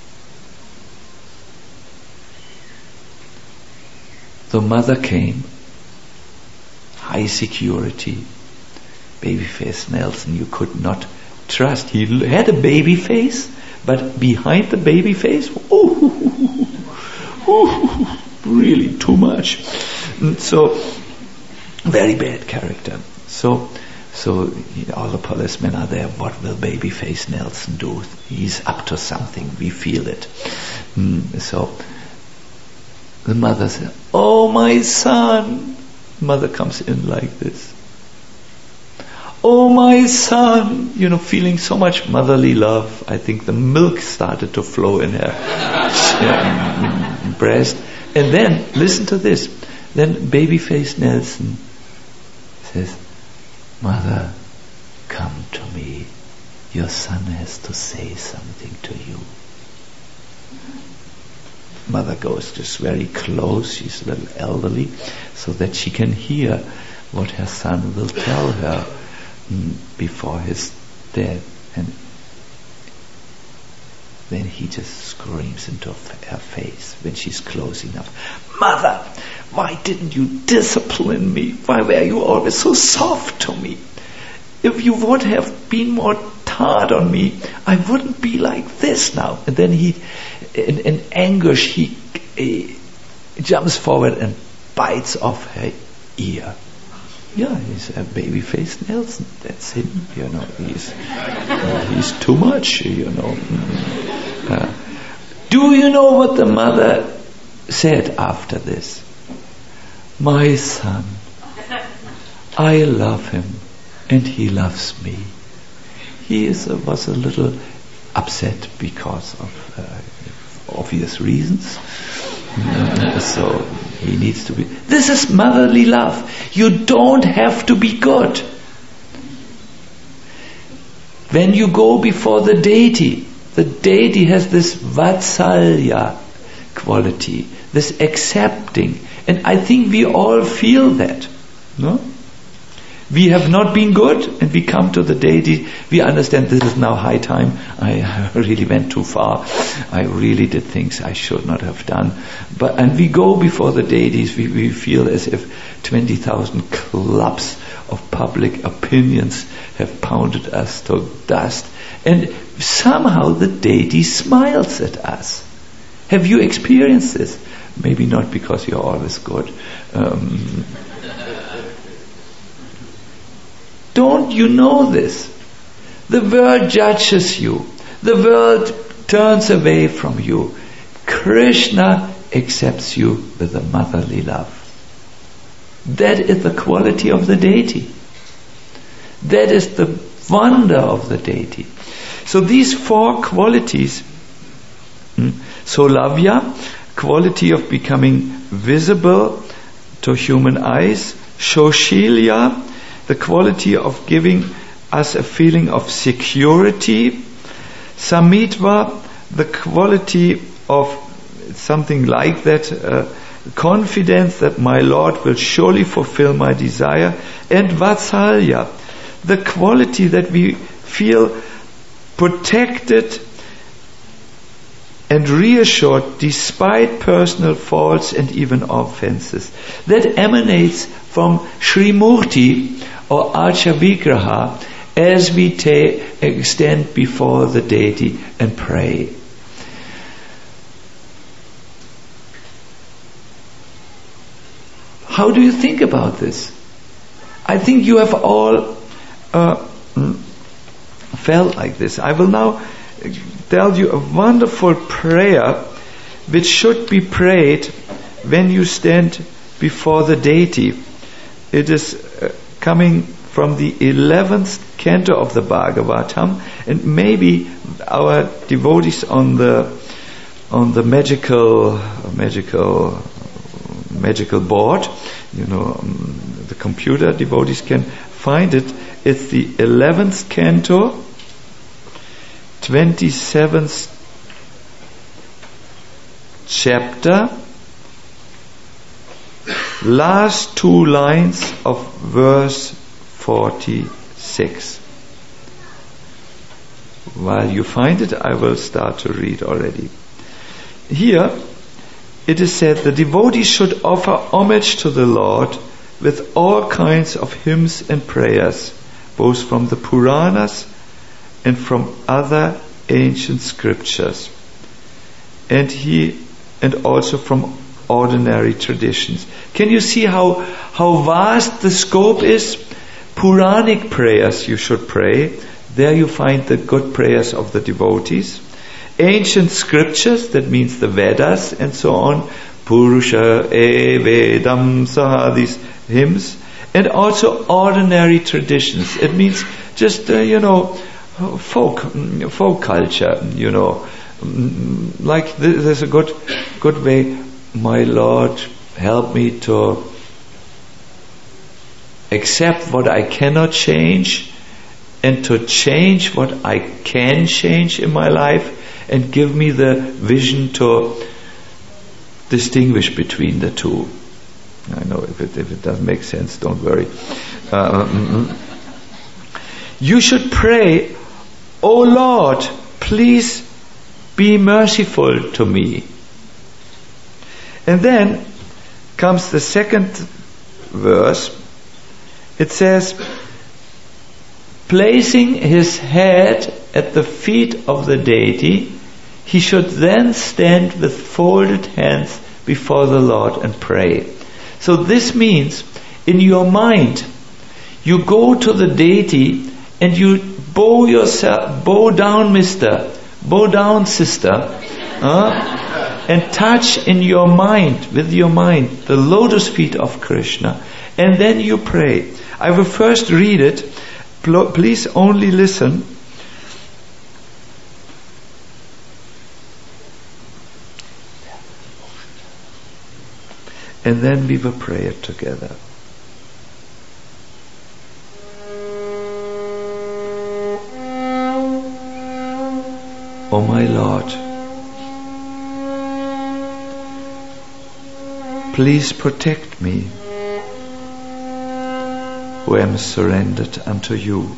The mother came, high security, Babyface Nelson, you could not trust. He had a baby face, but behind the baby face, ooh, ooh, really too much. And so, very bad character. So, so all the policemen are there. What will Babyface Nelson do? He's up to something. We feel it. Mm, so, the mother said, "Oh, my son." Mother comes in like this. "Oh, my son," you know, feeling so much motherly love. I think the milk started to flow in her breast. And then, listen to this. Then Babyface Nelson says, "Mother, come to me." your son has to say something to you. Mother goes just very close, she's a little elderly, so that she can hear what her son will tell her mm, before his death. And then he just screams into her face when she's close enough. Mother, why didn't you discipline me? Why were you always so soft to me? If you would have been more hard on me, I wouldn't be like this now. And then he, in, in anguish, he uh, jumps forward and bites off her ear. Yeah, he's a baby-faced Nelson. That's him, you know. He's uh, he's too much, you know. Uh, do you know what the mother said after this? My son, I love him, and he loves me. He is, uh, was a little upset because of uh, obvious reasons. Uh, so he needs to be. This is motherly love. You don't have to be good. When you go before the deity, the deity has this vatsalya quality, this accepting. And I think we all feel that. No? We have not been good, and we come to the deity. We understand this is now high time. I really went too far. I really did things I should not have done. But and we go before the deities. We, we feel as if twenty thousand clubs of public opinions have pounded us to dust, and somehow the deity smiles at us. Have you experienced this? Maybe not, because you're always good. Um, Don't you know this? The world judges you. The world turns away from you. Krishna accepts you with a motherly love. That is the quality of the deity. That is the wonder of the deity. So these four qualities, hmm, Solavya, quality of becoming visible to human eyes, Shoshilya, the quality of giving us a feeling of security, Samitva, the quality of something like that, uh, confidence that my Lord will surely fulfill my desire, and Vatsalya, the quality that we feel protected and reassured despite personal faults and even offenses. That emanates from Sri Murti or Archa Vigraha as we ta- stand before the deity and pray. How do you think about this? I think you have all uh, felt like this. I will now tell you a wonderful prayer which should be prayed when you stand before the deity. It is uh, coming from the eleventh canto of the Bhagavatam, and maybe our devotees on the on the magical magical magical board, you know, um, the computer devotees can find it. It's the eleventh canto, twenty-seventh chapter, last two lines of verse forty-six. While you find it, I will start to read already. Here it is said the devotees should offer homage to the Lord with all kinds of hymns and prayers, both from the Puranas and from other ancient scriptures, and he and also from ordinary traditions. Can you see how how vast the scope is? Puranic prayers you should pray. There you find the good prayers of the devotees. Ancient scriptures, that means the Vedas and so on, Purusha, E, Vedam, Saha, these hymns, and also ordinary traditions. It means just, uh, you know, folk, folk culture, you know. Like there's a good, good way, my Lord, help me to accept what I cannot change and to change what I can change in my life, and give me the vision to distinguish between the two. I know if it, if it doesn't make sense, don't worry. Uh, mm-hmm. You should pray, "O Lord, please be merciful to me." And then comes the second verse. It says, placing his head at the feet of the deity, he should then stand with folded hands before the Lord and pray. So this means, in your mind, you go to the deity and you bow yourself, bow down, mister, bow down, sister, uh, and touch in your mind, with your mind, the lotus feet of Krishna, and then you pray. I will first read it. Please only listen. And then we will pray it together. O my Lord, please protect me, who am surrendered unto you.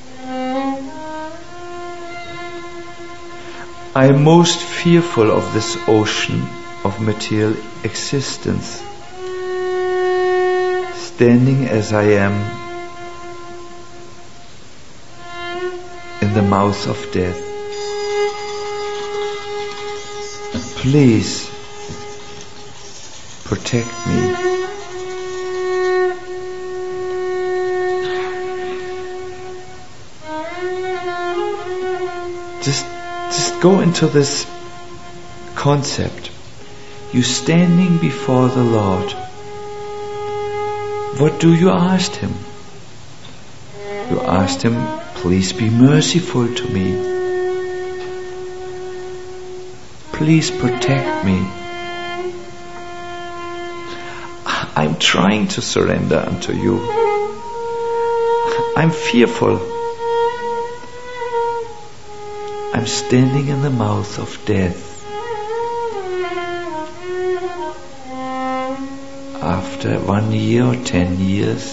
I am most fearful of this ocean of material existence, standing as I am in the mouth of death. Please protect me. Just, just go into this concept. You standing before the Lord. What do you ask Him? You asked Him, please be merciful to me. Please protect me. I'm trying to surrender unto you. I'm fearful. I'm standing in the mouth of death. After one year or ten years,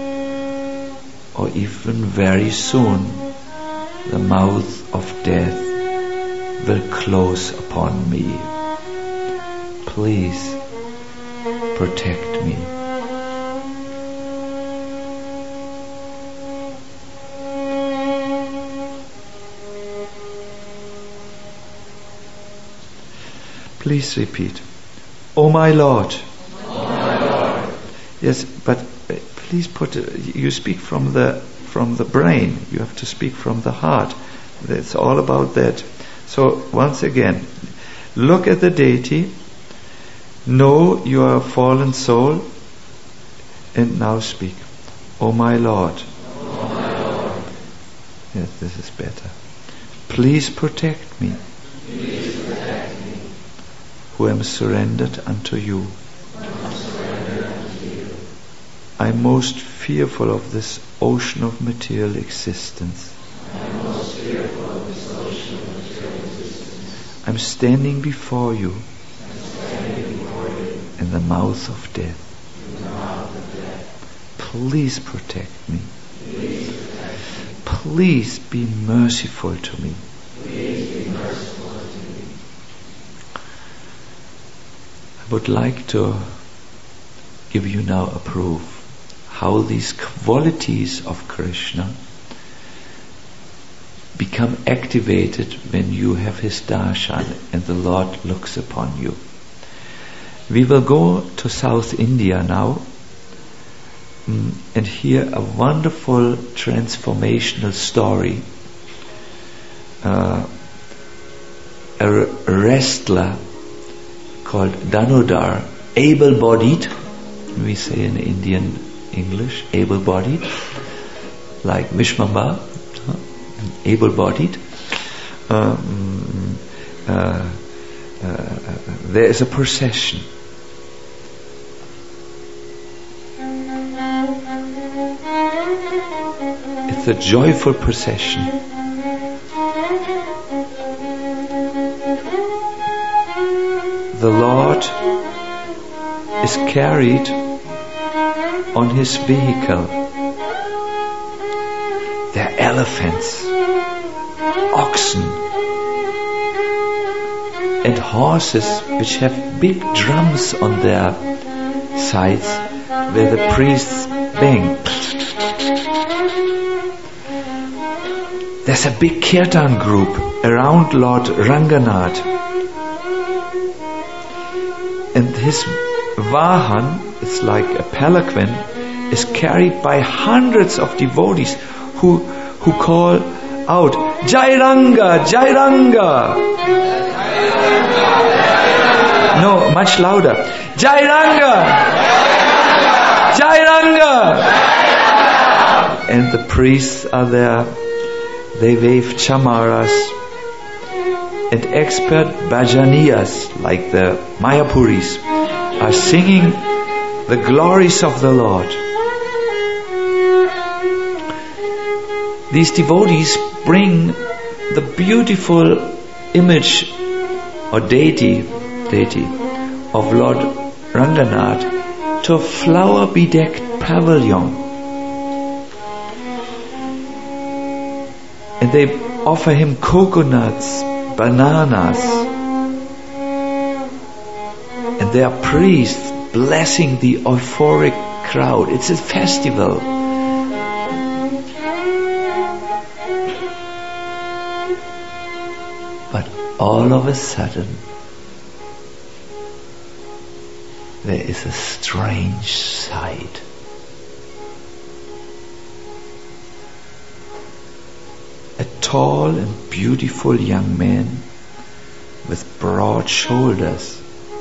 or even very soon, the mouth of death will close upon me. Please protect me. Please repeat. O my Lord. O my Lord. Yes, but please put. You speak from the from the brain. You have to speak from the heart. It's all about that. So once again, look at the deity. Know you are a fallen soul, and now speak. O my Lord. O my Lord. Yes, this is better. Please protect me. Please protect me. Who am surrendered unto you. I am surrendered unto you. I am most fearful of this ocean of material existence. I am most fearful of this ocean of material existence. I'm standing before you. I'm standing before you. In the mouth of death. In the mouth of death. Please protect me. Please protect me. Please be merciful to me. Please be merciful to me. I would like to give you now a proof how these qualities of Krishna become activated when you have His darshan and the Lord looks upon you. We will go to South India now mm, and hear a wonderful transformational story. Uh, a wrestler called Danodar, able-bodied, we say in Indian English, able-bodied, like Vishwamba, able-bodied. Um, uh, uh, there is a procession. It's with a joyful procession. The Lord is carried on his vehicle. There are elephants, oxen, and horses which have big drums on their sides where the priests bang. There's a big kirtan group around Lord Ranganath, and his Vahan, it's like a palanquin, is carried by hundreds of devotees who who call out, Jairanga, Jairanga. No, much louder. Jairanga, Jairanga. And the priests are there. They wave chamaras, and expert bhajaniyas like the Mayapuris are singing the glories of the Lord. These devotees bring the beautiful image or deity, deity of Lord Ranganath to a flower-bedecked pavilion. And they offer him coconuts, bananas. And there are priests blessing the euphoric crowd. It's a festival. But all of a sudden, there is a strange sight. A tall and beautiful young man with broad shoulders.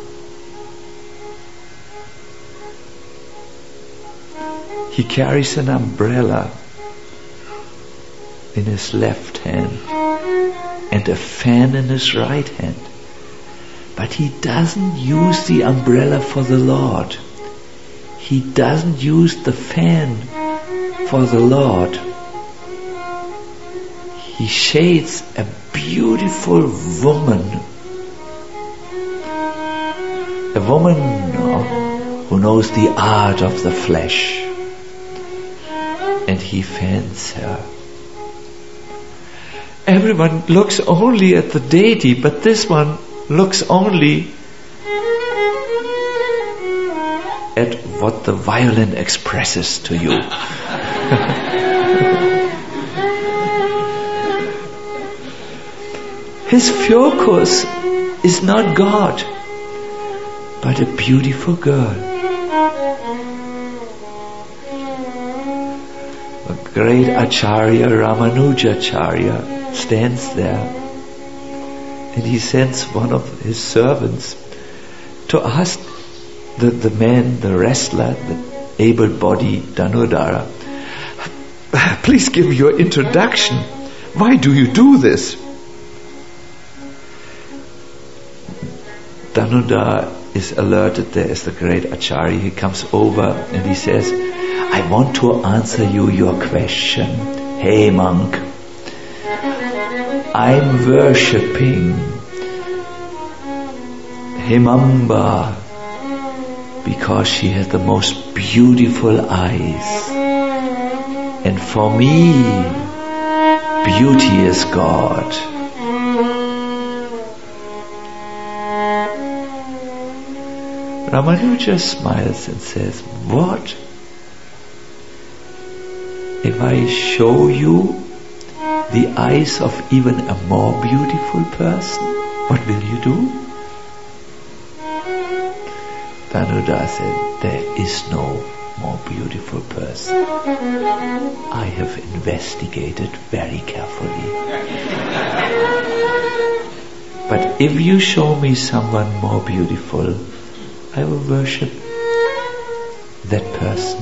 He carries an umbrella in his left hand and a fan in his right hand. But he doesn't use the umbrella for the Lord. He doesn't use the fan for the Lord. He shades a beautiful woman. A woman uh, who knows the art of the flesh. And he fans her. Everyone looks only at the deity, but this one looks only at what the violin expresses to you. His focus is not God, but a beautiful girl. A great Acharya, Ramanujacharya, stands there, and he sends one of his servants to ask the, the man, the wrestler, the able-bodied Dhanurdhara, please give your introduction. Why do you do this? Dhanurdhara is alerted. There is the great Acharya. He comes over and he says, I want to answer you your question. Hey monk, I'm worshipping Himamba because she has the most beautiful eyes. And for me, beauty is God. Ramanuja smiles and says, what? If I show you the eyes of even a more beautiful person, what will you do? Dhanurdhara said, there is no more beautiful person. I have investigated very carefully. But if you show me someone more beautiful, I will worship that person.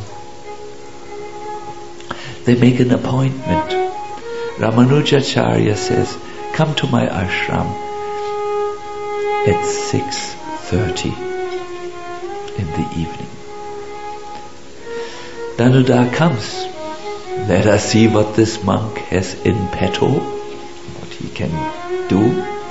They make an appointment. Ramanujacharya says, come to my ashram at six thirty in the evening. Dhanurdhara comes let us see what this monk has in petto, what he can do.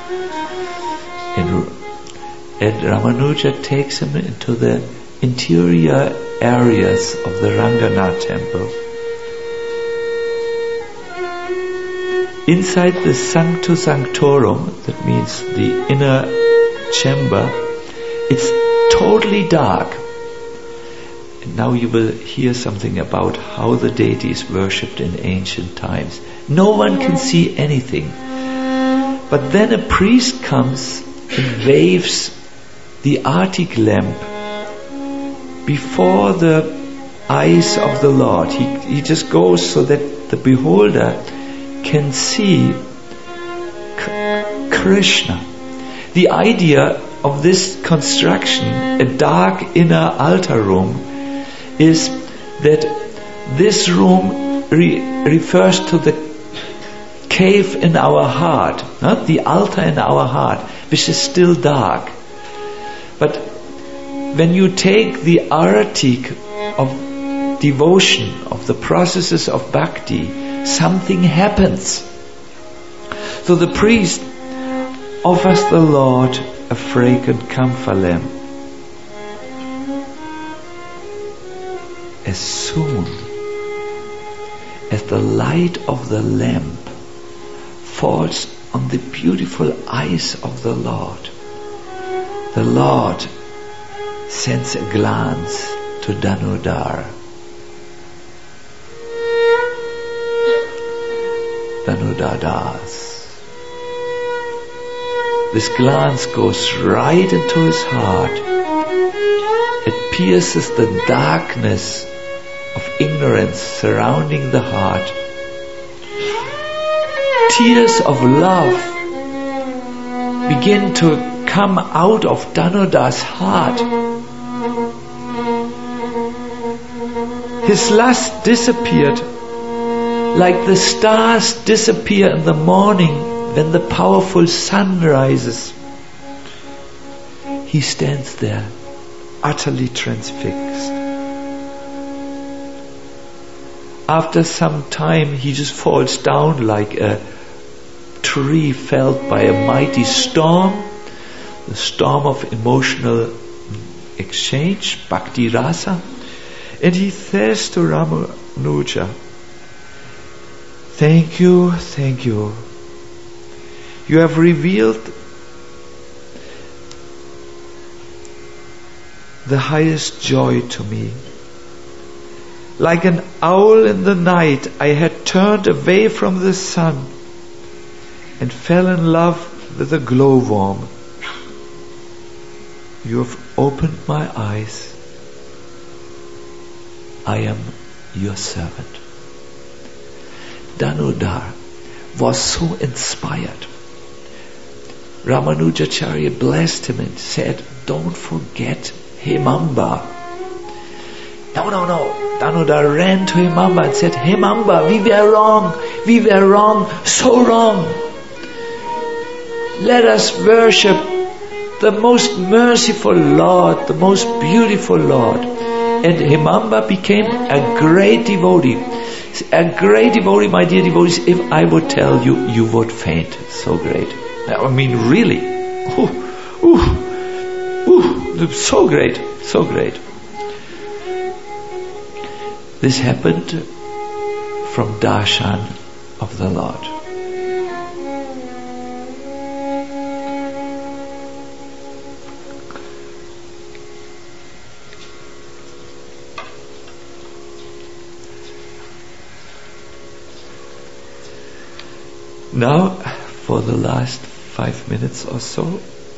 And, and Ramanuja takes him into the interior areas of the Ranganath temple. Inside the Sanctus Sanctorum, that means the inner chamber, it's totally dark. And now you will hear something about how the deity is worshipped in ancient times. No one can see anything. But then a priest comes and waves the Arctic lamp before the eyes of the Lord. He, he just goes so that the beholder can see K- Krishna. The idea of this construction, a dark inner altar room, is that this room re- refers to the cave in our heart, not the altar in our heart, which is still dark. But when you take the artik of devotion, of the processes of bhakti, something happens. So the priest offers the Lord a fragrant camphor lamp. As soon as the light of the lamp falls on the beautiful eyes of the Lord, the Lord sends a glance to Damodar. Damodar Das. This glance goes right into his heart. It pierces the darkness of ignorance surrounding the heart. Tears of love begin to come out of Damodar's heart. His lust disappeared like the stars disappear in the morning when the powerful sun rises. He stands there, utterly transfixed. After some time, he just falls down like a tree felled by a mighty storm, the storm of emotional exchange, bhakti rasa. And he says to Ramanuja, "Thank you, thank you. You have revealed the highest joy to me. Like an owl in the night, I had turned away from the sun and fell in love with the glowworm. You have opened my eyes. I am your servant." Damodar was so inspired. Ramanujacharya blessed him and said, "Don't forget Himamba." No, no, no. Damodar ran to Himamba and said, "Himamba, we were wrong. We were wrong. So wrong. Let us worship the most merciful Lord, the most beautiful Lord." And Himamba became a great devotee. A great devotee, my dear devotees, if I would tell you, you would faint. So great. I mean, really. Ooh, ooh, ooh, so great, so great. This happened from darshan of the Lord. Now, for the last five minutes or so,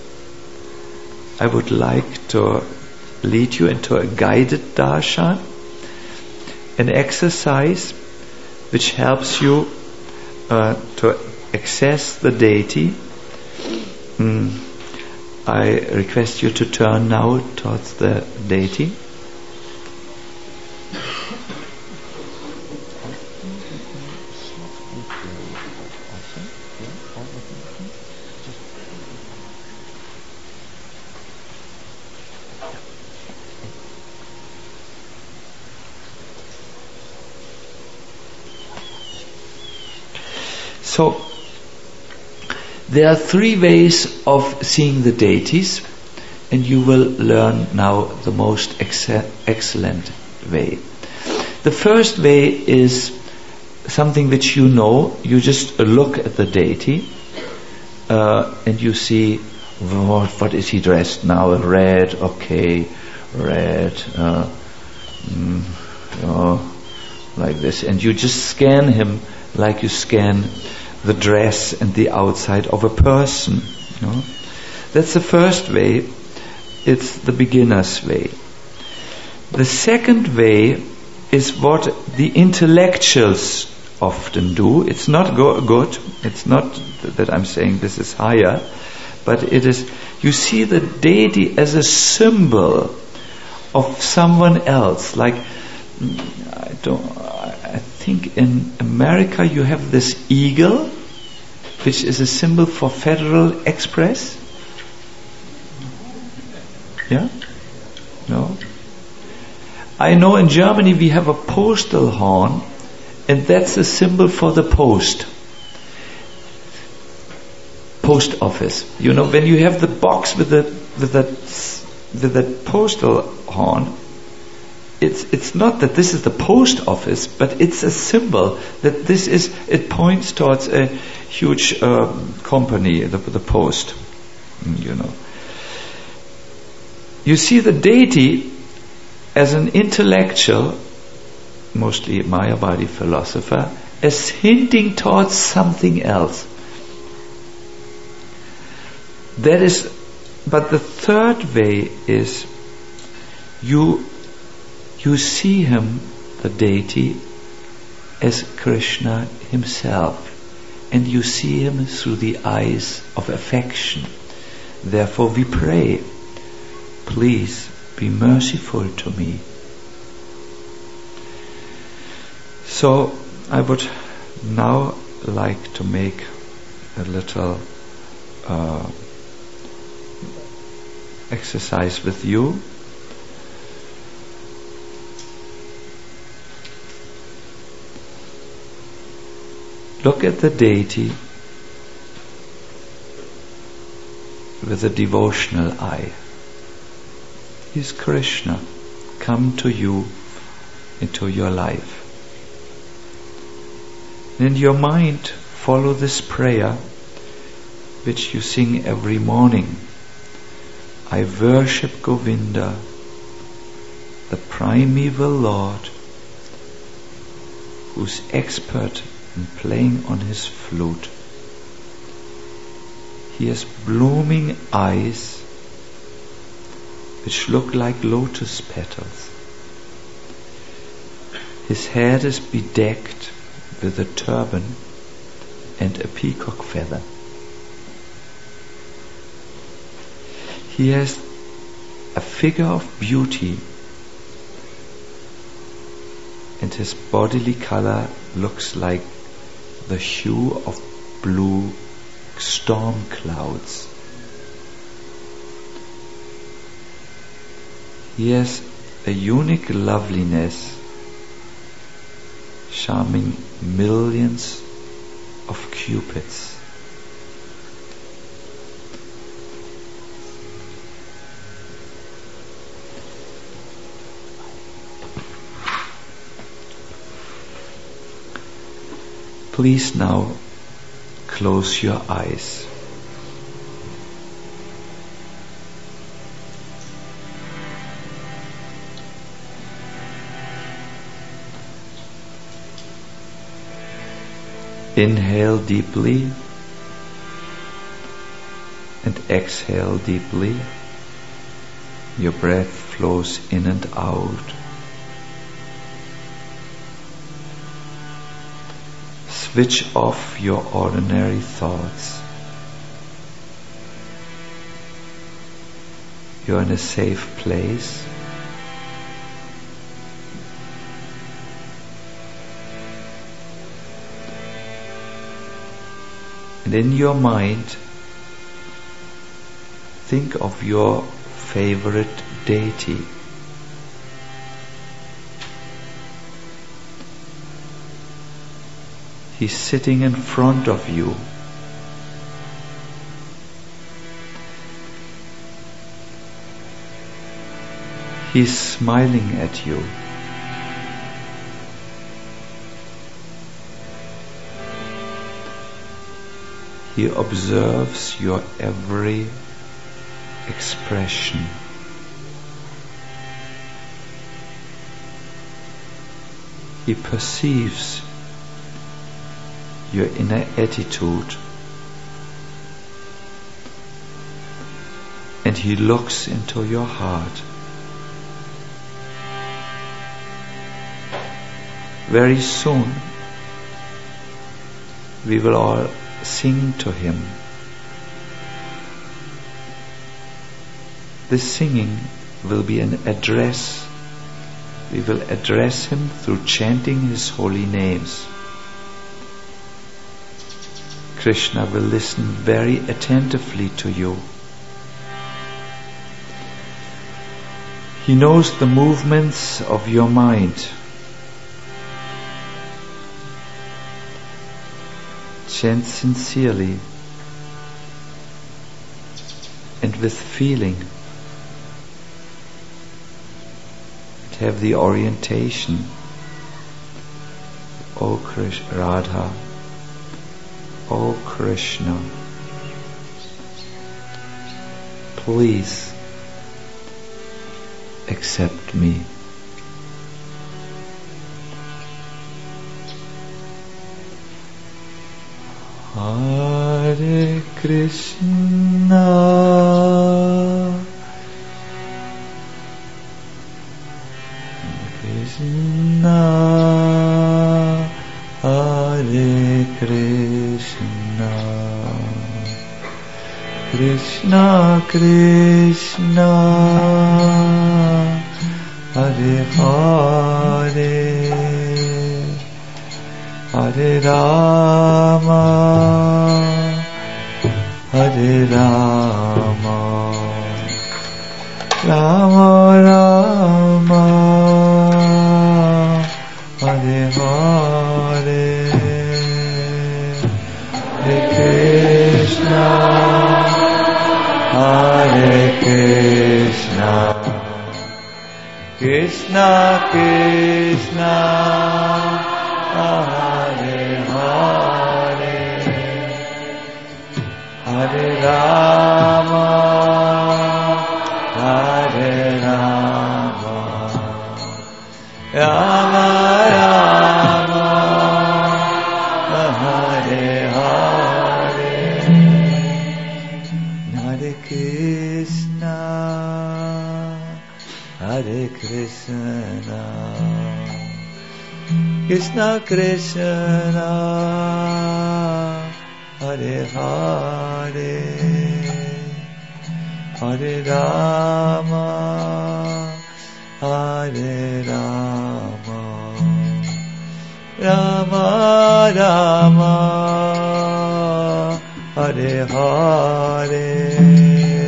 I would like to lead you into a guided darshan, an exercise which helps you uh, to access the deity. Mm. I request you to turn now towards the deity. So, there are three ways of seeing the deities, and you will learn now the most ex- excellent way. The first way is something which you know. You just look at the deity, uh, and you see, what, what is he dressed now? Red, okay, red, uh, mm, oh, like this. And you just scan him like you scan the dress and the outside of a person. You know? That's the first way. It's the beginner's way. The second way is what the intellectuals often do. It's not go- good. It's not that I'm saying this is higher, but it is, you see the deity as a symbol of someone else. Like, I don't, I think in America you have this eagle, which is a symbol for Federal Express. Yeah? No? I know in Germany we have a postal horn, and that's a symbol for the post. Post office. You know, when you have the box with the with the with the postal horn, it's it's not that this is the post office, but it's a symbol that this is. It points towards a huge uh, company, the the post. You know. You see the deity as an intellectual, mostly Mayavadi philosopher, as hinting towards something else. That is, but the third way is you you see him, the deity, as Krishna himself, and you see him through the eyes of affection. Therefore we pray, please be merciful to me. So I would now like to make a little uh, exercise with you. Look at the deity with a devotional eye. He's Krishna, come to you into your life. And in your mind, follow this prayer which you sing every morning. I worship Govinda, the primeval Lord, who's expert in playing on his flute. He has blooming eyes which look like lotus petals. His head is bedecked with a turban and a peacock feather. He has a figure of beauty, and his bodily color looks like the hue of blue storm clouds. He has a unique loveliness, charming millions of cupids. Please now close your eyes. Inhale deeply and exhale deeply. Your breath flows in and out. Switch off your ordinary thoughts. You're in a safe place. And in your mind, think of your favorite deity. He's sitting in front of you. He's smiling at you. He observes your every expression. He perceives your inner attitude, and He looks into your heart. Very soon we will all sing to Him. This singing will be an address. We will address Him through chanting His holy names. Krishna will listen very attentively to you. He knows the movements of your mind. Chant sincerely and with feeling. And have the orientation. O Krishna, Radha, O Krishna, please accept me. Hare Krishna, Krishna, Hare Krishna, Krishna Krishna, Hare Hare, Hare Rama, Hare Rama, Rama Rama, Hare Hare, Hare Krishna, Hare Krishna, Krishna Krishna, Hare Hare, Hare Rama, Hare Rama, Rama Rama, Hare Hare, Hare Krishna, Hare Krishna, Krishna Krishna, Hare Hare, Hare Rama, Hare Rama, Rama Rama, Hare Hare.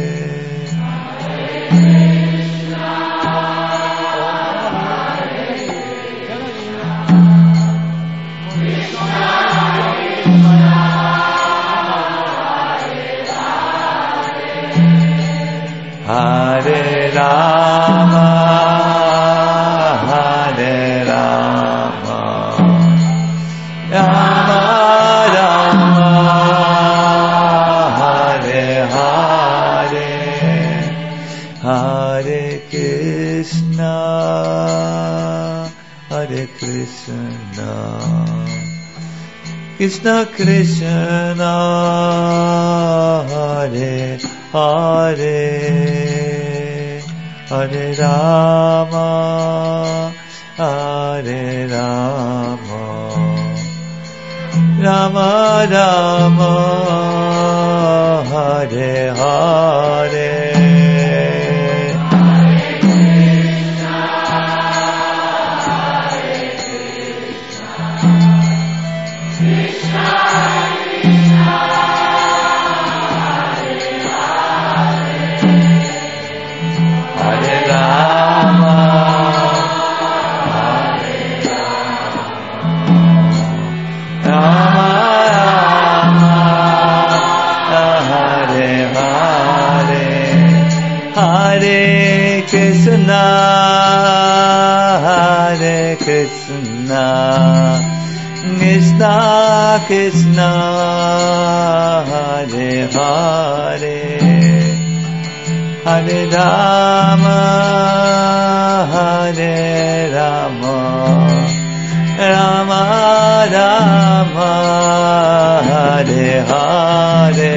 Hare Rama, Hare Rama, Rama Rama, Hare Hare, Hare Krishna, Hare Krishna, Krishna Krishna, Hare Hare, Hare Rama, Hare Rama, Rama Rama, Hare Hare. Ah Hare Krishna, Hare Krishna, Krishna Krishna, Hare Hare, Hare Rama, Hare Rama, Rama Rama, Hare Hare.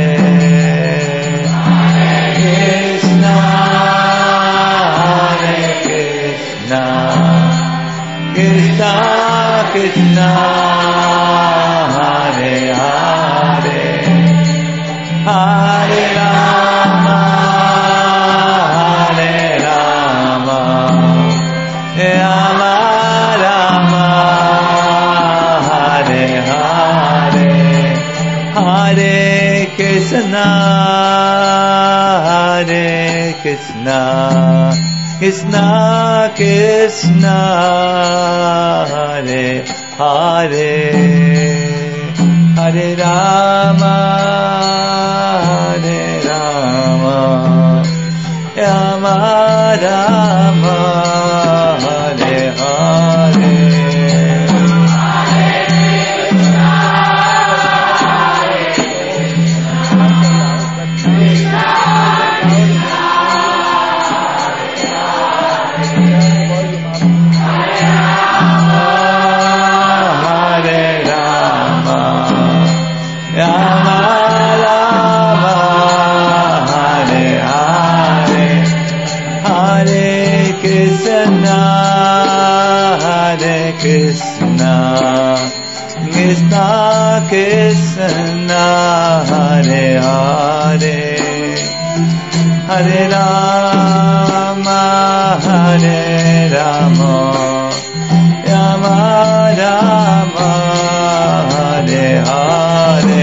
Krishna Krishna, Hare Hare, Hare Rama, Hare Rama, Rama Rama, Hare Hare, Hare Krishna, Hare Krishna, Krishna Krishna, Hare Hare, Hare Rama, Hare Rama, Rama Rama, Hare Hare. Krishna, Krishna Krishna, Hare Hare, Hare Rama, Hare Rama, Rama Rama, Hare Hare.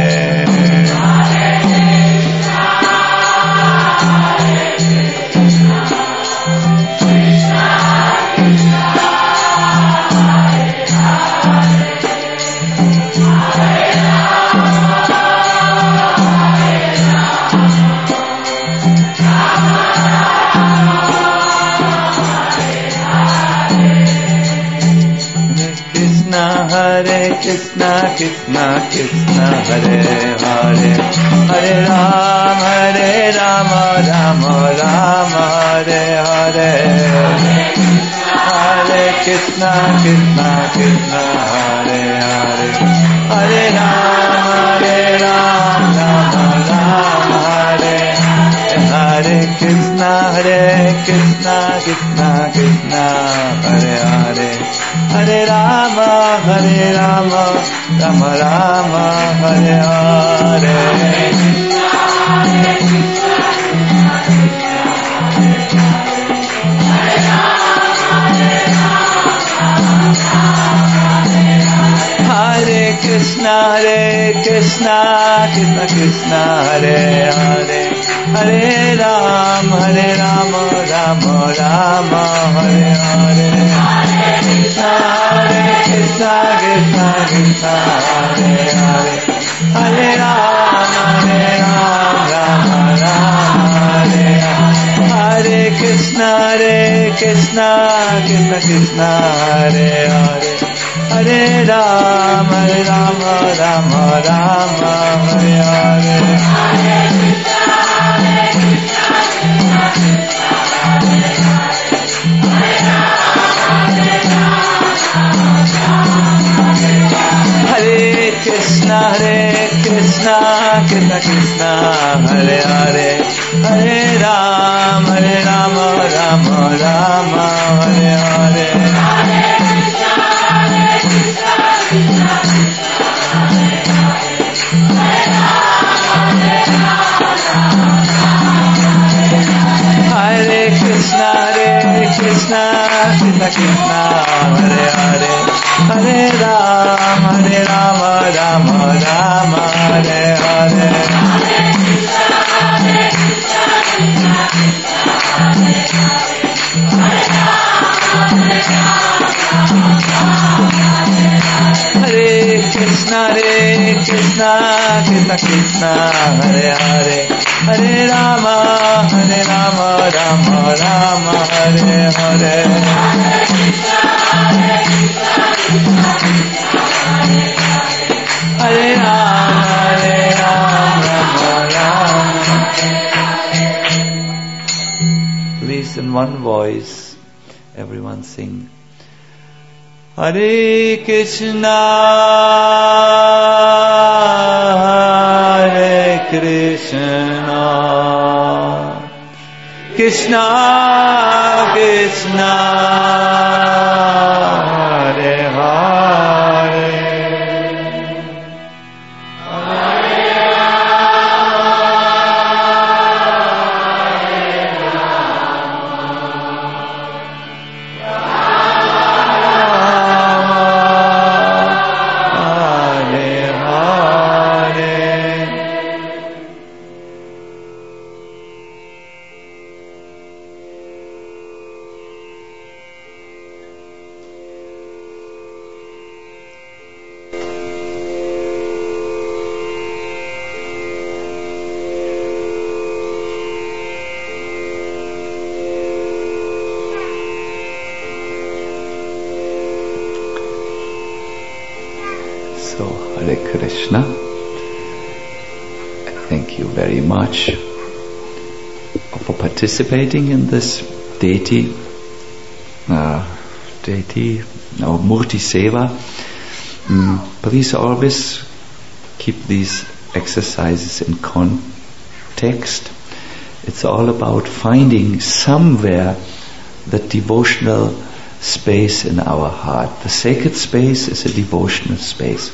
Krishna Krishna Krishna, Hare Hare, Hare Rama, Hare Rama, Rama Rama, Hare Hare, Hare Krishna Krishna Krishna, Hare Hare, Hare Rama, Hare Rama, Rama Rama, Hare Hare, Krishna Hare Krishna Krishna Krishna, Hare Hare, Hare Rama, Hare Rama, Rama Rama, Hare Hare. Hare Krishna, Hare Krishna, Krishna Krishna, Hare Hare, Hare Rama, Hare Rama, Rama Rama, Hare Hare. Hare Krishna, Krishna Krishna, Hare Hare, Hare Rama, Hare Rama, Rama Rama, Hare Hare. Hare Krishna, Hare Krishna, Krishna Krishna, Hare Hare, Hare Rama, Hare Rama, Rama Rama, Hare Hare. Hare Krishna, Hare Krishna, Krishna Krishna, Hare Hare, Hare Rama, Hare Rama, Rama Rama, Hare Hare. Hare Krishna, Hare Krishna, Krishna Krishna, Hare Hare, Hare Rama, Hare Rama, Rama Rama, Hare Hare. Hare Krishna, Hare Krishna, Krishna Krishna, Hare Hare, Hare Rama, Hare Rama, Rama Rama, Hare Hare. Hare Krishna, Hare Krishna, Krishna Krishna, Hare Hare, Hare Rama, Hare Rama, Rama Rama, Hare Hare. Please, in one voice, everyone sing. Hare Krishna, Hare Krishna, Krishna Krishna, Hare Hare, Hare Krishna. Thank you very much for participating in this deity, uh, deity, or Murti Seva. Mm, please always keep these exercises in context. It's all about finding somewhere the devotional space in our heart. The sacred space is a devotional space.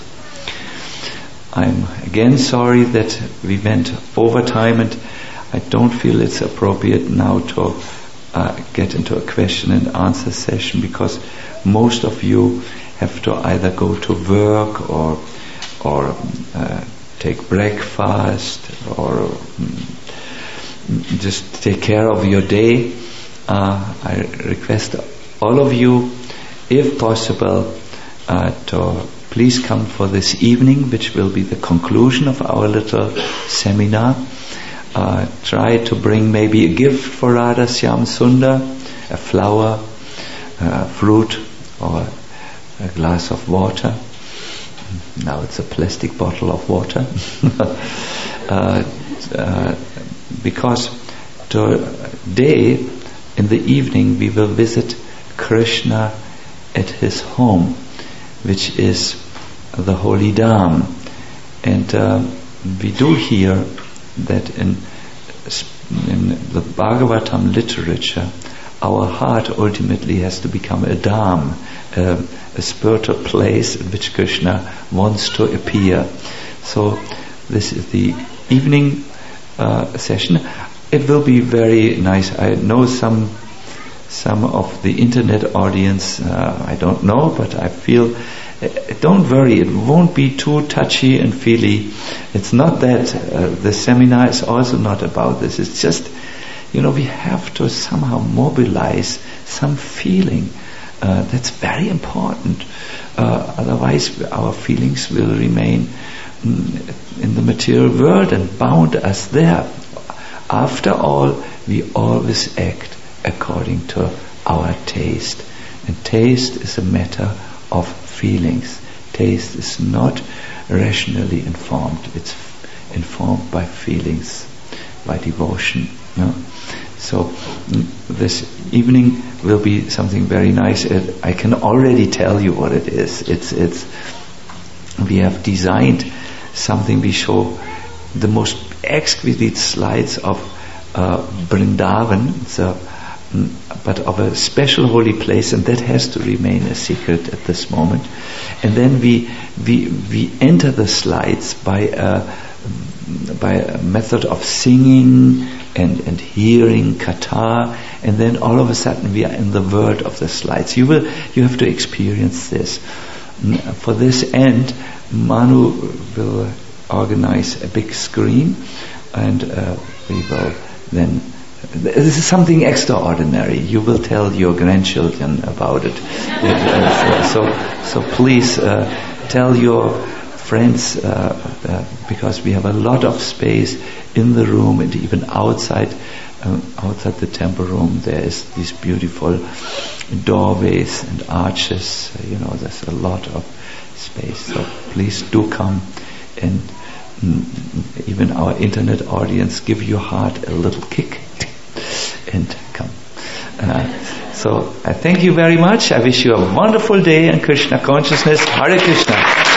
I'm again sorry that we went over time, and I don't feel it's appropriate now to uh, get into a question and answer session, because most of you have to either go to work or or uh, take breakfast or um, just take care of your day. Uh, I request all of you, if possible, uh, to please come for this evening, which will be the conclusion of our little seminar. Uh, try to bring maybe a gift for Radha Syam Sundar, a flower, a fruit, or a glass of water. Now it's a plastic bottle of water. uh, uh, because today, in the evening, we will visit Krishna at his home, which is the Holy Dham. And uh, we do hear that in, in the Bhagavatam literature, our heart ultimately has to become a dham, uh, a spiritual place in which Krishna wants to appear. So this is the evening uh, session. It will be very nice. I know some some of the internet audience, uh, I don't know, but I feel, uh, don't worry, it won't be too touchy and feely. It's not that. Uh, the seminar is also not about this. It's just, you know, we have to somehow mobilize some feeling. Uh, that's very important. Uh, otherwise, our feelings will remain mm, in the material world and bound us there. After all, we always act according to our taste. And taste is a matter of feelings. Taste is not rationally informed. It's f- informed by feelings, by devotion. You know? So mm, this evening will be something very nice. It, I can already tell you what it is. It's it's. We have designed something. We show the most exquisite slides of uh, Vrindavan. It's a, mm, but of a special holy place, and that has to remain a secret at this moment. And then we we we enter the slides by a by a method of singing and, and hearing kata, and then all of a sudden we are in the world of the slides. You will you have to experience this. For this end, Manu will organize a big screen, and uh, we will then. This is something extraordinary. You will tell your grandchildren about it. so, so please uh, tell your friends, uh, uh, because we have a lot of space in the room and even outside, um, outside the temple room. There is these beautiful doorways and arches. You know, there's a lot of space. So please do come, and mm, even our internet audience, give your heart a little kick and come. Uh, so I thank you very much. I wish you a wonderful day in Krishna consciousness. Hare Krishna.